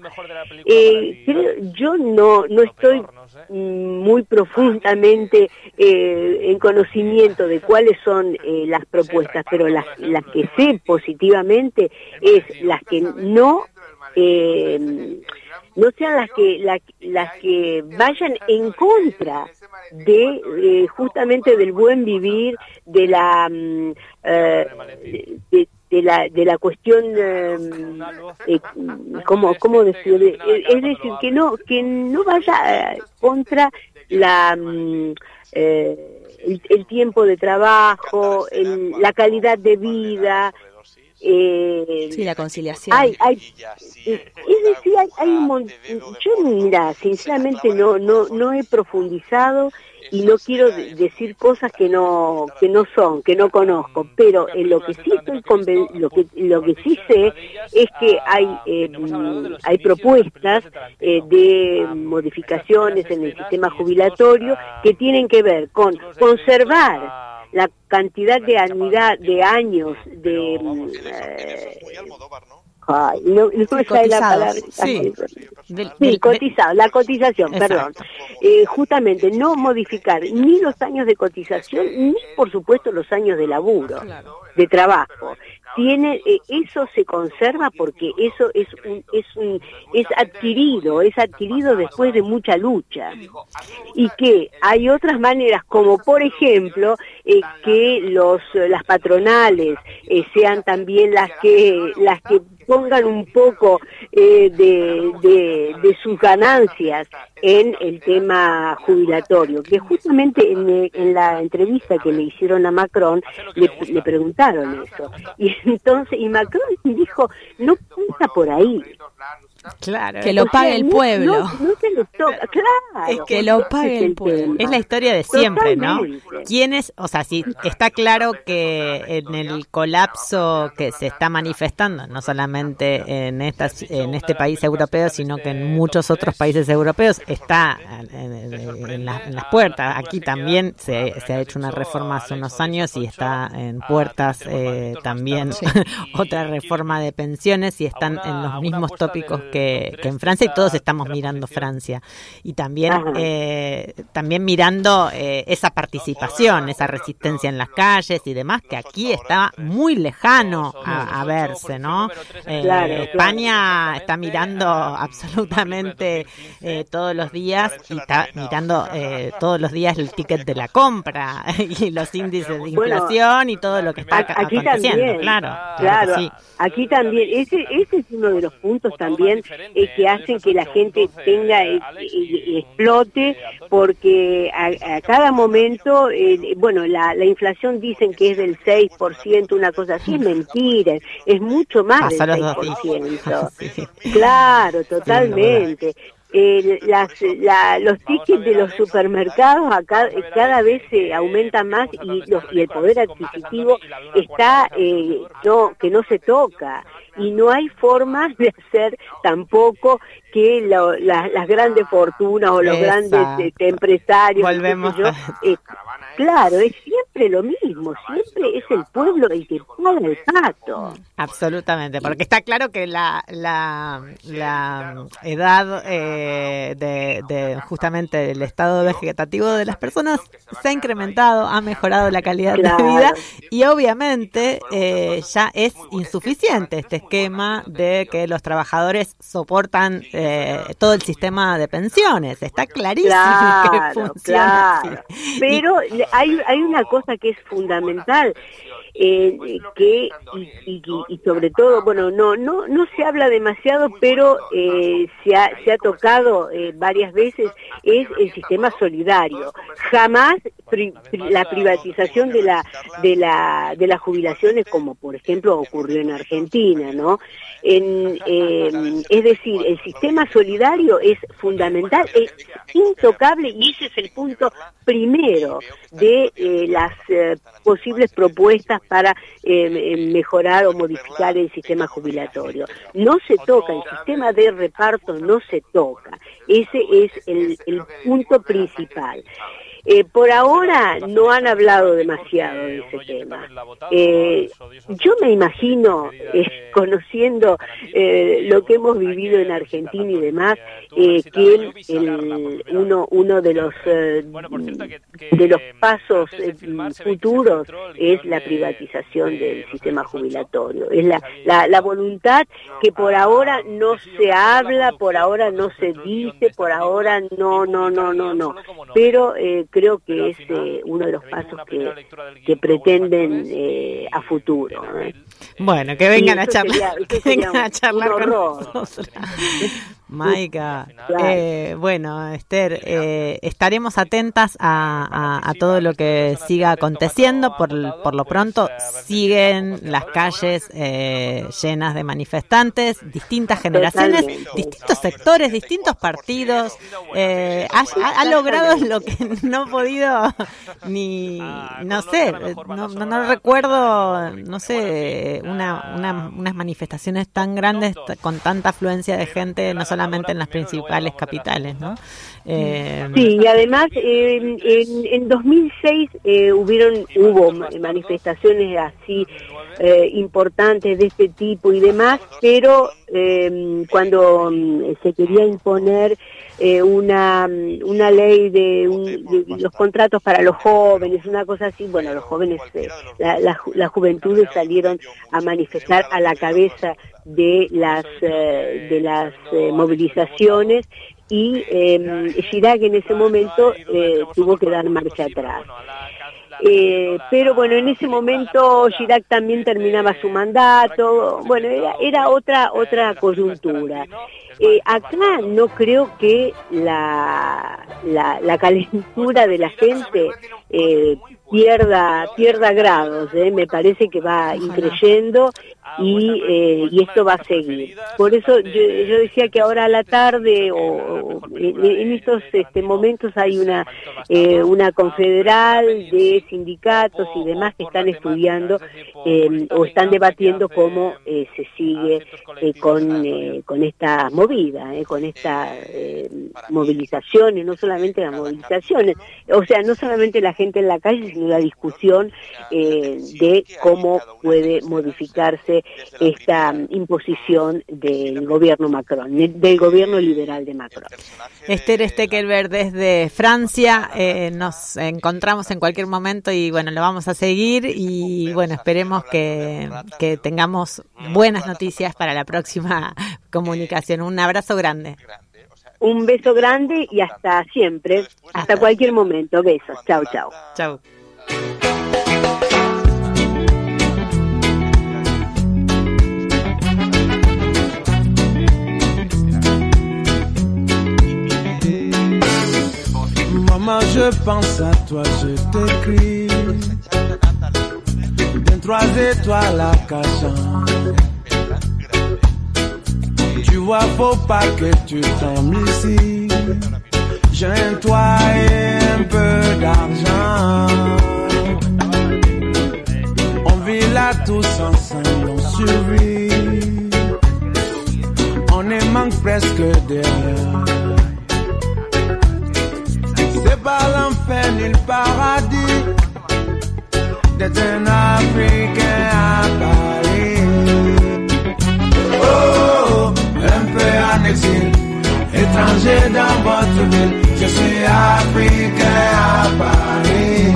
Eh, pero yo no no estoy muy profundamente eh, en conocimiento de cuáles son eh, las propuestas, pero las las que sé positivamente es las que no eh, no sean las que la, las que vayan en contra de eh, justamente del buen vivir, de la um, eh, de, de la de la cuestión eh, eh, cómo cómo decir eh, es decir que no que no vaya contra la um, eh, el, el tiempo de trabajo, el, la calidad de vida. Eh, sí, la conciliación. Hay, hay, es decir, hay, hay un montón. Yo, mira, sinceramente no, no, no he profundizado y no quiero decir cosas que no, que no son, que no conozco. Pero en lo que sí estoy conven lo que, lo que sí sé es que hay, eh, hay propuestas eh, de modificaciones en el sistema jubilatorio que tienen que ver con conservar la cantidad de anuidad de años de eh, ay, no, no me sale la palabra sí, del, sí cotizado, la cotización, exacto. Perdón, eh, justamente no modificar ni los años de cotización ni por supuesto los años de laburo, claro. De trabajo. Tiene eh, eso se conserva porque eso es un, es un, es adquirido, es adquirido después de mucha lucha, y que hay otras maneras, como por ejemplo eh, que los las patronales eh, sean también las que las que pongan un poco eh, de, de, de sus ganancias en el tema jubilatorio, que justamente en, en la entrevista que le hicieron a Macron le, le preguntaron eso, y entonces y Macron dijo no pasa por ahí. Claro, que lo pague el pueblo. No, no se le toca, claro. Es que lo pague el pueblo. Es la historia de siempre, ¿no? ¿Quiénes? O sea, sí, está claro que en el colapso que se está manifestando, no solamente en estas, en este país europeo, sino que en muchos otros países europeos, está en, en, en, la, en las puertas. Aquí también se, se ha hecho una reforma hace unos años y está en puertas eh, también sí. Otra reforma de pensiones y están en los mismos tópicos Que, que en Francia, y todos estamos mirando Francia y también eh, también mirando eh, esa participación, esa resistencia en las calles y demás, que aquí está muy lejano a, a verse, ¿no? Eh, claro, España claro. Está mirando absolutamente eh, todos los días y está mirando eh, todos los días el ticket de la compra y los índices de inflación bueno, y todo lo que está aquí aconteciendo, también, claro, claro, claro sí. Aquí también, ese, ese es uno de los puntos también Eh, que hacen que la gente tenga y eh, eh, explote, porque a, a cada momento, eh, bueno, la, la inflación dicen que es del seis por ciento, una cosa así, es mentira, es mucho más del seis por ciento. Sí. Claro, totalmente. Eh, las, la, los tickets de los supermercados acá cada vez se aumentan más y, los, y el poder adquisitivo está eh, no que no se toca, y no hay formas de hacer tampoco que lo, la, las grandes fortunas o los Esa. grandes este, empresarios volvemos yo, eh, claro, es siempre lo mismo, siempre es el pueblo el que paga el pato. Absolutamente, porque está claro que la la, la edad eh, de, de justamente el estado vegetativo de las personas se ha incrementado, ha mejorado la calidad claro. de vida y obviamente eh, ya es insuficiente este esquema de que los trabajadores soportan eh, todo el sistema de pensiones. Está clarísimo claro, que funciona claro. así. Pero y, hay hay una cosa que es fundamental. Eh, que y, y, y sobre todo, bueno, no no no se habla demasiado, pero eh, se ha se ha tocado eh, varias veces, es el sistema solidario. Jamás pri, pri, la privatización de la de la de las jubilaciones, como por ejemplo ocurrió en Argentina, ¿no? En, eh, es decir, el sistema solidario es fundamental, es intocable y ese es el punto primero de eh, las eh, posibles propuestas para eh, mejorar o modificar el sistema jubilatorio. No se toca, el sistema de reparto no se toca. Ese es el, el punto principal. Eh, por ahora no han hablado demasiado de ese tema. Eh, yo me imagino, eh, conociendo eh, lo que hemos vivido en Argentina y demás, eh, que el, el, uno uno de los eh, de los pasos eh, futuros es la privatización del sistema jubilatorio. Es la, la, la voluntad que por ahora no se habla, por ahora no se dice, por ahora no, no, no, no, no. Pero eh, creo que es eh, uno de los pasos que, que pretenden eh, a futuro. ¿eh? Bueno, que vengan a charlar, sería, que vengan a charlar con nosotros. Maica, claro. eh, bueno, Esther, eh, estaremos atentas a, a, a todo lo que siga aconteciendo. Por, por lo pronto siguen las calles eh, llenas de manifestantes, distintas generaciones, Totalmente. distintos sectores, distintos partidos. Eh, ha, ha, ha logrado lo que no ha podido ni, no sé, no, no, no recuerdo, no sé, una, una, unas manifestaciones tan grandes con tanta afluencia de gente, no solamente en las principales capitales, ¿no? Eh, sí, y además eh, en, en dos mil seis eh, hubieron hubo manifestaciones así eh, importantes de este tipo y demás, pero eh, cuando eh, se quería imponer eh, una una ley de, un, de los contratos para los jóvenes, una cosa así, bueno, los jóvenes, eh, la, la, las juventudes salieron a manifestar a la cabeza de las eh, de las eh, movilizaciones y eh, Chirac en ese momento eh, tuvo que dar marcha atrás. Eh, pero bueno, en ese momento Chirac también terminaba su mandato, bueno, era, era otra otra coyuntura. Eh, acá no creo que la, la, la calentura de la gente eh, pierda pierda grados, ¿eh? Me parece que va increyendo y, eh, y esto va a seguir. Por eso yo, yo decía que ahora a la tarde o, o en, en estos este, momentos hay una eh, una confederal de sindicatos y demás que están estudiando eh, o están debatiendo cómo eh, se sigue eh, con eh, con esta movida, eh, con estas eh, movilizaciones, no solamente las movilizaciones, o sea, no solamente la gente en la calle, sino la discusión eh, de cómo puede modificarse esta imposición del gobierno Macron, del gobierno liberal de Macron. Esther Steckelberg desde Francia, eh, nos encontramos en cualquier momento y bueno, lo vamos a seguir y bueno, esperemos que, que tengamos buenas noticias para la próxima comunicación. Un abrazo grande. Un beso grande y hasta siempre, hasta, hasta cualquier momento. Besos. Chau, chau. Chau. Maman, je pense à toi, je t'écris d'un trois étoiles à Cachan. Tu vois, faut pas que tu tombes ici. J'ai un toit et un peu d'argent. On vit là tous ensemble, on survit. On est manque presque de rien. C'est pas l'enfer ni le paradis. d'être un Africain à Paris. Oh, un peu en exil, étranger dans votre ville. Je suis Africain à Paris.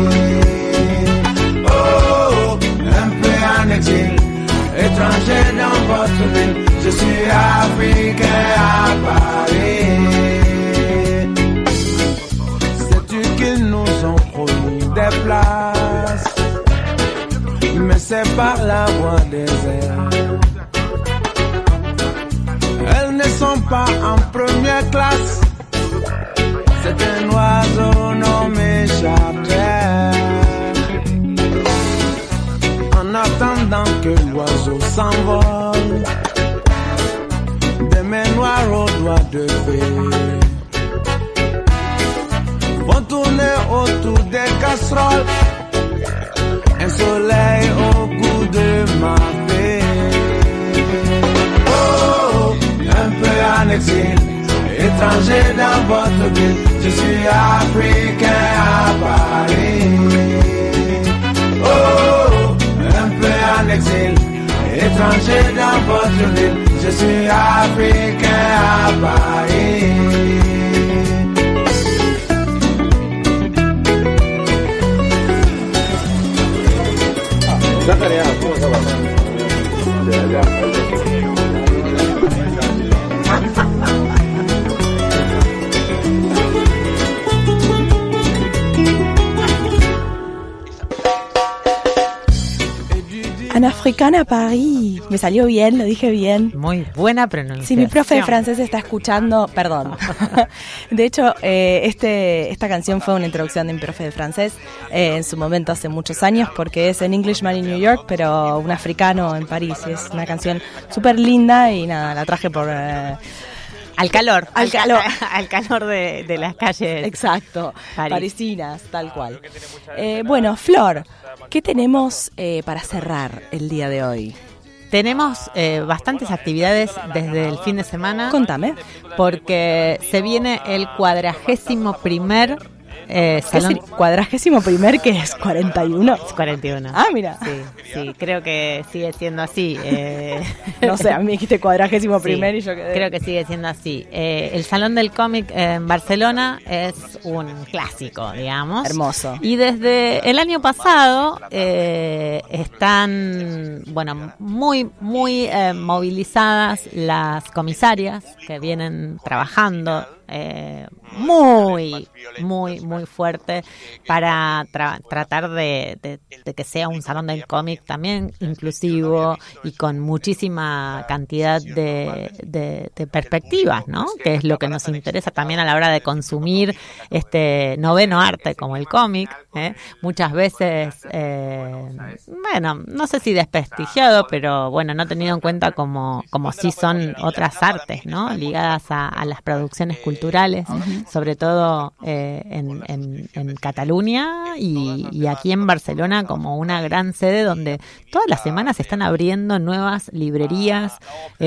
Oh, un peu en exil, étranger dans votre ville. Je suis Africain à Paris. Sais-tu qu'ils nous ont promis des places, mais c'est par la voie des airs. Elles ne sont pas en première classe. C'est un oiseau nommé charter. En attendant que l'oiseau s'envole, des mains noires aux doigts de fée vont tourner autour des casseroles. Un soleil au goût de ma paix. Oh, un peu en exil, étranger dans votre ville. Je suis Africain à Paris. Oh, un peu en exil, étranger dans votre ville. Je suis Africain à Paris. Ana Africana Paris. Me salió bien, lo dije bien. Muy buena pronunciación. Si mi profe de francés está escuchando, perdón. De hecho, eh, este esta canción fue una introducción de mi profe de francés eh, en su momento hace muchos años, porque es en Englishman in New York, pero un africano en París. Y es una canción súper linda y nada, la traje por... Eh, Al calor, al calor, al calor de, de las calles. Exacto, París. Parisinas, tal cual. Eh, bueno, Flor, ¿qué tenemos eh, para cerrar el día de hoy? Tenemos eh, bastantes actividades desde el fin de semana. Contame. Porque se viene el cuadragésimo primer eh, salón. ¿Cuadragésimo primer que es cuarenta y uno? Es cuarenta y uno. Ah, mira. Sí, sí, creo que sigue siendo así. Eh. No sé, a mí me dijiste cuadragésimo primer sí, y yo quedé. Creo que sigue siendo así. Eh, el Salón del Cómic en Barcelona es un clásico, digamos. Hermoso. Y desde el año pasado eh, están, bueno, muy, muy eh, movilizadas las comisarias que vienen trabajando eh, muy, muy, muy fuerte para tra- tratar de, de, de que sea un salón del cómic también inclusivo y con muchísima cantidad de, de, de perspectivas, ¿no? Que es lo que nos interesa también a la hora de consumir este noveno arte como el cómic, ¿eh? Muchas veces, eh, bueno, no sé si desprestigiado, pero bueno, no tenido en cuenta como, como sí son otras artes, ¿no? Ligadas a, a las producciones culturales, uh-huh. sobre todo eh, en, en, en Cataluña y, y aquí en Barcelona como una gran sede donde todas las semanas se están abriendo nuevas librerías,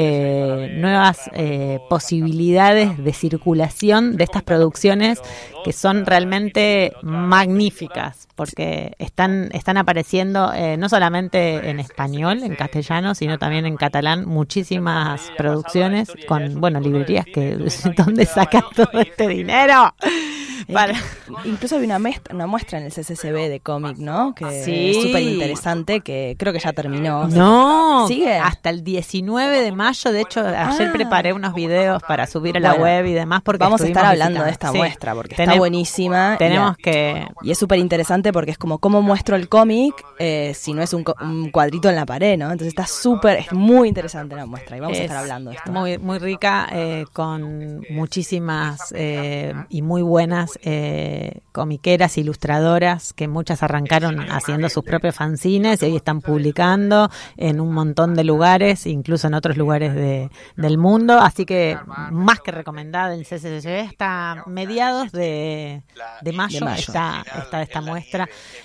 eh, nuevas eh, posibilidades de circulación de estas producciones que son realmente magníficas porque están están apareciendo eh, no solamente en español, en castellano, sino también en catalán, muchísimas producciones con, bueno, librerías que ¿dónde sacan todo este dinero? Para... Incluso hay una, muestra, una muestra en el C C C B de cómic, ¿no? Que sí. es súper interesante, que creo que ya terminó. No, ¿sigue? Hasta el diecinueve de mayo. De hecho, ayer ah. preparé unos videos para subir a la bueno, web y demás. Porque vamos a estar hablando visitando. de esta sí. muestra porque Tenem- está buenísima. Tenemos y, que... Y es súper interesante porque es como cómo muestro el cómic eh, si no es un, un cuadrito en la pared, ¿no? Entonces está súper, es muy interesante la muestra y vamos es a estar hablando de esto. Muy, muy rica, eh, con muchísimas eh, y muy buenas eh, comiqueras, ilustradoras, que muchas arrancaron haciendo sus propios fanzines y hoy están publicando en un montón de lugares, incluso en otros lugares de, del mundo, así que más que recomendada el C C C B. Hasta mediados de, de, mayo, de mayo está, está esta muestra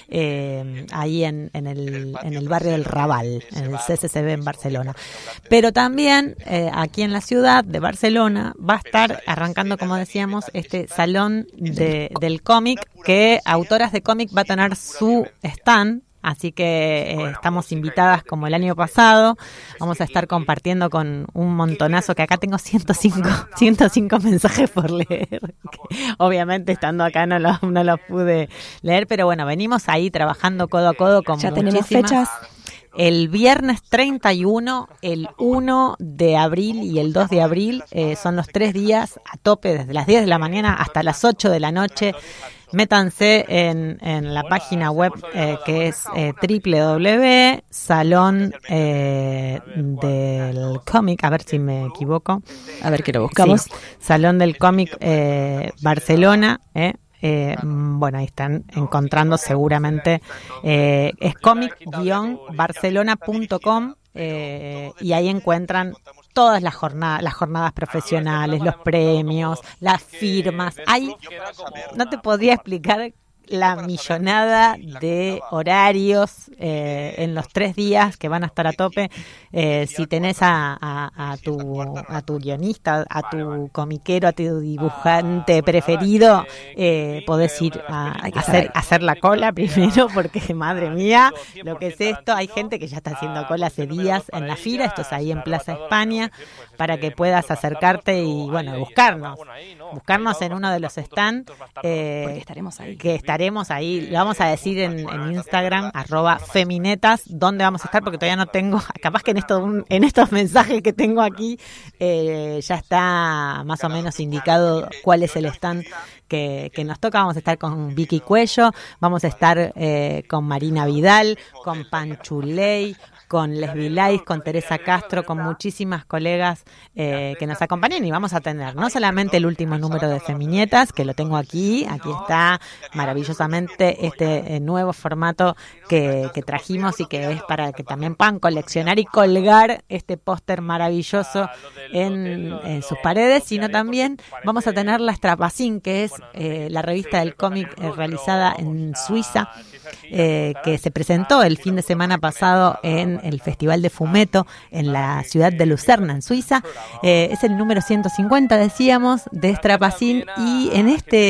eh, ahí en, en, el, en el barrio del Raval, en el C C C B en Barcelona. Pero también eh, aquí en la ciudad de Barcelona va a estar arrancando, como decíamos, este salón de, del cómic, que Autoras de Cómic va a tener su stand así que eh, estamos invitadas como el año pasado. Vamos a estar compartiendo con un montonazo, que acá tengo ciento cinco, ciento cinco mensajes por leer, que obviamente estando acá no los no los pude leer, pero bueno, venimos ahí trabajando codo a codo con ya muchísimas. tenemos fechas. El viernes treinta y uno, el uno de abril y el dos de abril eh, son los tres días a tope, desde las diez de la mañana hasta las ocho de la noche. Métanse en, en la página web eh, que es eh, doble u doble u doble u punto salón eh, del cómic, a ver si me equivoco. A ver que lo buscamos. Sí, Salón del Cómic eh, Barcelona, eh. Eh, bueno, ahí están encontrando seguramente, eh, es comic guion barcelona punto com eh, y ahí encuentran todas las jornadas, las jornadas profesionales, los premios, las firmas. Ahí no te podría explicar la millonada de horarios eh, en los tres días que van a estar a tope. Eh, si tenés a, a, a tu a tu guionista, a tu comiquero, a tu dibujante preferido, eh, podés ir a, a hacer, a hacer la cola primero, porque madre mía, lo que es esto. Hay gente que ya está haciendo cola hace días en la fila. Esto es ahí en Plaza España, para que puedas acercarte y bueno, buscarnos buscarnos en uno de los stands, eh, porque estaremos ahí que estaremos ahí, lo vamos a decir en, en Instagram, arroba feminetas, dónde vamos a estar, porque todavía no tengo, capaz que en estos, en estos mensajes que tengo aquí eh, ya está más o menos indicado cuál es el stand que, que nos toca. Vamos a estar con Vicky Cuello, vamos a estar eh, con Marina Vidal, con Panchuley, con Les Vilais, con Teresa Castro, con muchísimas colegas eh, que nos acompañan, y vamos a tener no solamente el último número de Feminietas, que lo tengo aquí, aquí está maravillosamente este eh, nuevo formato que, que trajimos y que es para que también puedan coleccionar y colgar este póster maravilloso en, en sus paredes, sino también vamos a tener la Strapazin, que es eh, la revista del cómic eh, realizada en Suiza, eh, que se presentó el fin de semana pasado en el Festival de Fumeto en la ciudad de Lucerna, en Suiza. Eh, es el número ciento cincuenta, decíamos, de Strapazin, y en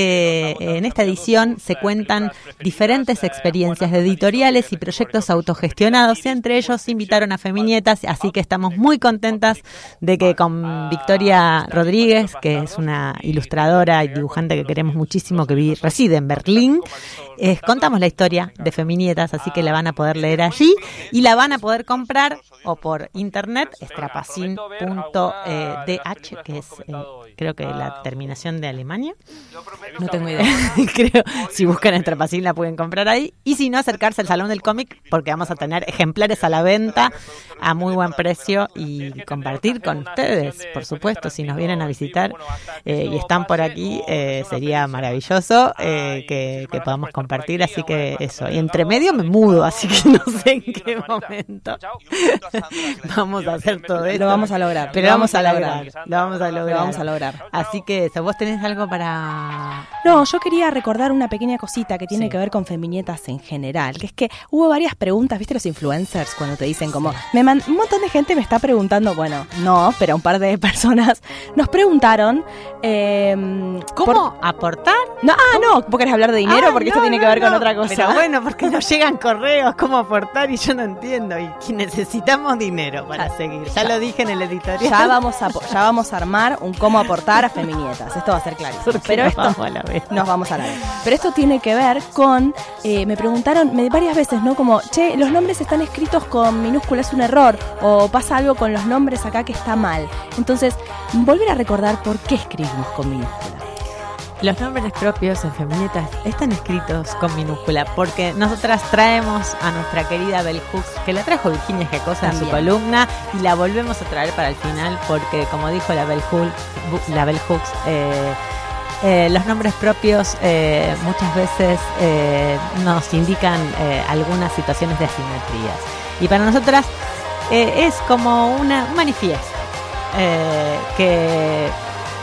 este en esta edición se cuentan diferentes experiencias de editoriales y proyectos autogestionados, y entre ellos invitaron a Feminietas, así que estamos muy contentas de que con Victoria Rodríguez, que es una ilustradora y dibujante que queremos muchísimo, que vi, reside en Berlín, eh, contamos la historia de Feminietas, así que la van a poder leer allí y la van a poder comprar o por internet, strapazin punto d h, que es eh, creo que la terminación de Alemania. No tengo idea. Creo, si buscan Strapazin la pueden comprar ahí, y si no, acercarse al Salón del Cómic, porque vamos a tener ejemplares a la venta a muy buen precio y compartir con ustedes, por supuesto, si nos vienen a visitar eh, y están por aquí, eh, sería maravilloso eh, que, que podamos compartir, así que eso. Y entre medio me mudo, así que no sé en qué momento vamos a hacer todo esto. Lo vamos a lograr. Pero lo vamos a lograr. Lo vamos a lograr. Lo vamos a lograr. Así que eso, ¿vos tenés algo para...? No, yo quería recordar una pequeña cosita que tiene Sí. que ver con Feminietas en general, que es que hubo varias preguntas, ¿viste los influencers cuando te dicen como, me man- un montón de gente me está preguntando, bueno, no, pero un par de personas nos preguntaron eh, ¿Cómo por- aportar? No, ah, no, vos querés hablar de dinero Ah, porque no, esto tiene no, que ver con no. otra cosa. Pero bueno, porque nos llegan correos, cómo aportar, y yo no entiendo, y que necesitamos dinero para Ya, seguir. Ya, ya. lo dije en el editorial. Ya vamos a ya vamos a armar un cómo aportar a Feminietas. Esto va a ser clarísimo. Porque Pero nos esto vamos a la vez. nos vamos a la vez. Pero esto tiene que ver con eh, me preguntaron me, varias veces, ¿no? Como, che, los nombres están escritos con minúsculas, es un error, o pasa algo con los nombres acá que está mal. Entonces, volver a recordar por qué escribimos con minúsculas. Los nombres propios en Feminietas están escritos con minúscula porque nosotras traemos a nuestra querida Bell Hooks, que la trajo Virginia Giacosa en su También. columna, y la volvemos a traer para el final porque, como dijo la Bell Hooks, la Bell Hooks eh, eh, los nombres propios eh, muchas veces eh, nos indican eh, algunas situaciones de asimetrías. Y para nosotras eh, es como una, un manifiesto eh, que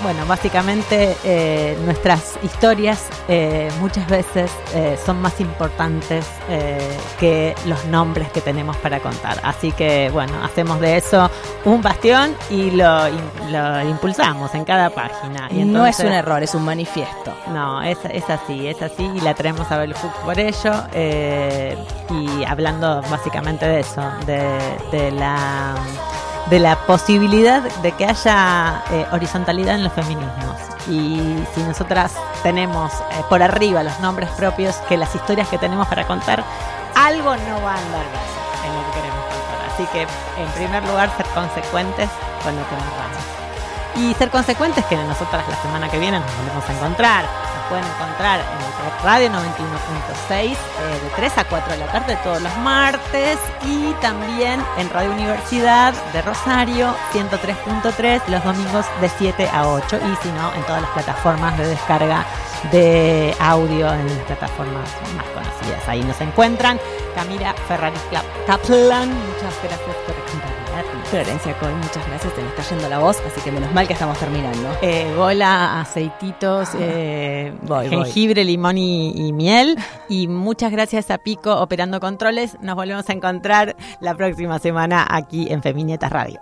bueno, básicamente eh, nuestras historias eh, muchas veces eh, son más importantes eh, que los nombres que tenemos para contar. Así que, bueno, hacemos de eso un bastión y lo, lo impulsamos en cada página. Y entonces, no es un error, es un manifiesto. No, es, es así, es así y la traemos a Belfux por ello. Eh, y hablando básicamente de eso, de, de la... de la posibilidad de que haya eh, horizontalidad en los feminismos. Y si nosotras tenemos eh, por arriba los nombres propios, que las historias que tenemos para contar, algo no va a andar bien en lo que queremos contar. Así que, en primer lugar, ser consecuentes con lo que nos vamos. Y ser consecuentes que nosotras la semana que viene nos volvemos a encontrar. Nos pueden encontrar en el Radio noventa y uno punto seis eh, de tres a cuatro de la tarde todos los martes y también en Radio Universidad de Rosario ciento tres punto tres los domingos de siete a ocho y si no en todas las plataformas de descarga de audio, en las plataformas más conocidas. Ahí nos encuentran. Camila Ferrari Kaplan, muchas gracias por acompañarnos. Florencia Coy, muchas gracias, te me está yendo la voz, así que menos mal que estamos terminando. Eh, bola, aceititos, eh, voy, jengibre, voy. limón y, y miel. Y muchas gracias a Pico operando controles. Nos volvemos a encontrar la próxima semana aquí en Feminietas Radio.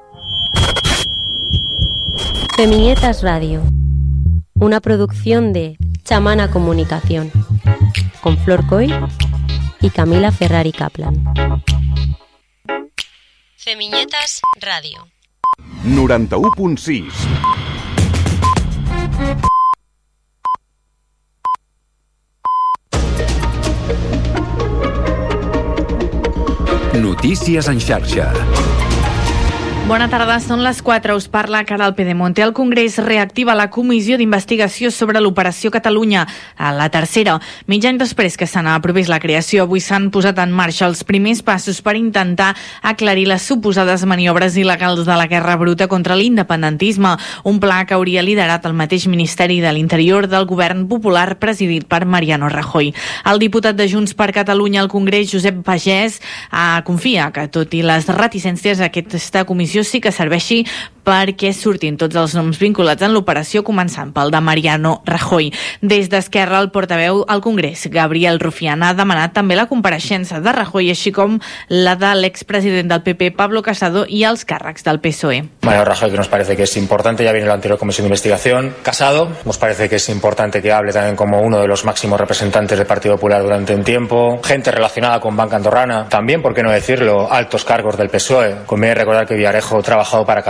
Feminietas Radio, una producción de Chamana Comunicación, con Flor Coy y Camila Ferrari Kaplan. Feminietas Radio. noranta-u punt sis. Notícies en xarxa. Bona tarda, són les quatre. Us parla Caral Pedemonte. El Congrés reactiva la comissió d'investigació sobre l'Operació Catalunya. A la tercera, mig any després que se n'aprovés la creació, avui s'han posat en marxa els primers passos per intentar aclarir les suposades maniobres il·legals de la guerra bruta contra l'independentisme, un pla que hauria liderat el mateix Ministeri de l'Interior del govern popular presidit per Mariano Rajoy. El diputat de Junts per Catalunya al Congrés, Josep Pagès, eh, confia que, tot i les reticències, aquesta comissió sí que serveixi perquè surtin tots els noms vinculats en l'operació, començant pel de Mariano Rajoy. Des d'Esquerra, el portaveu al Congrés, Gabriel Rufián, ha demanat també la compareixença de Rajoy, així com la de l'expresident del P P, Pablo Casado, i els càrrecs del P S O E. Mariano Rajoy, que nos parece que es importante, ya viene la anterior comisión de investigación. Casado, nos parece que es importante que hable también como uno de los máximos representantes del Partido Popular durante un tiempo. Gente relacionada con Banca Andorrana, también, por qué no decirlo, altos cargos del P S O E. Conviene recordar que Villarejo ha trabajado para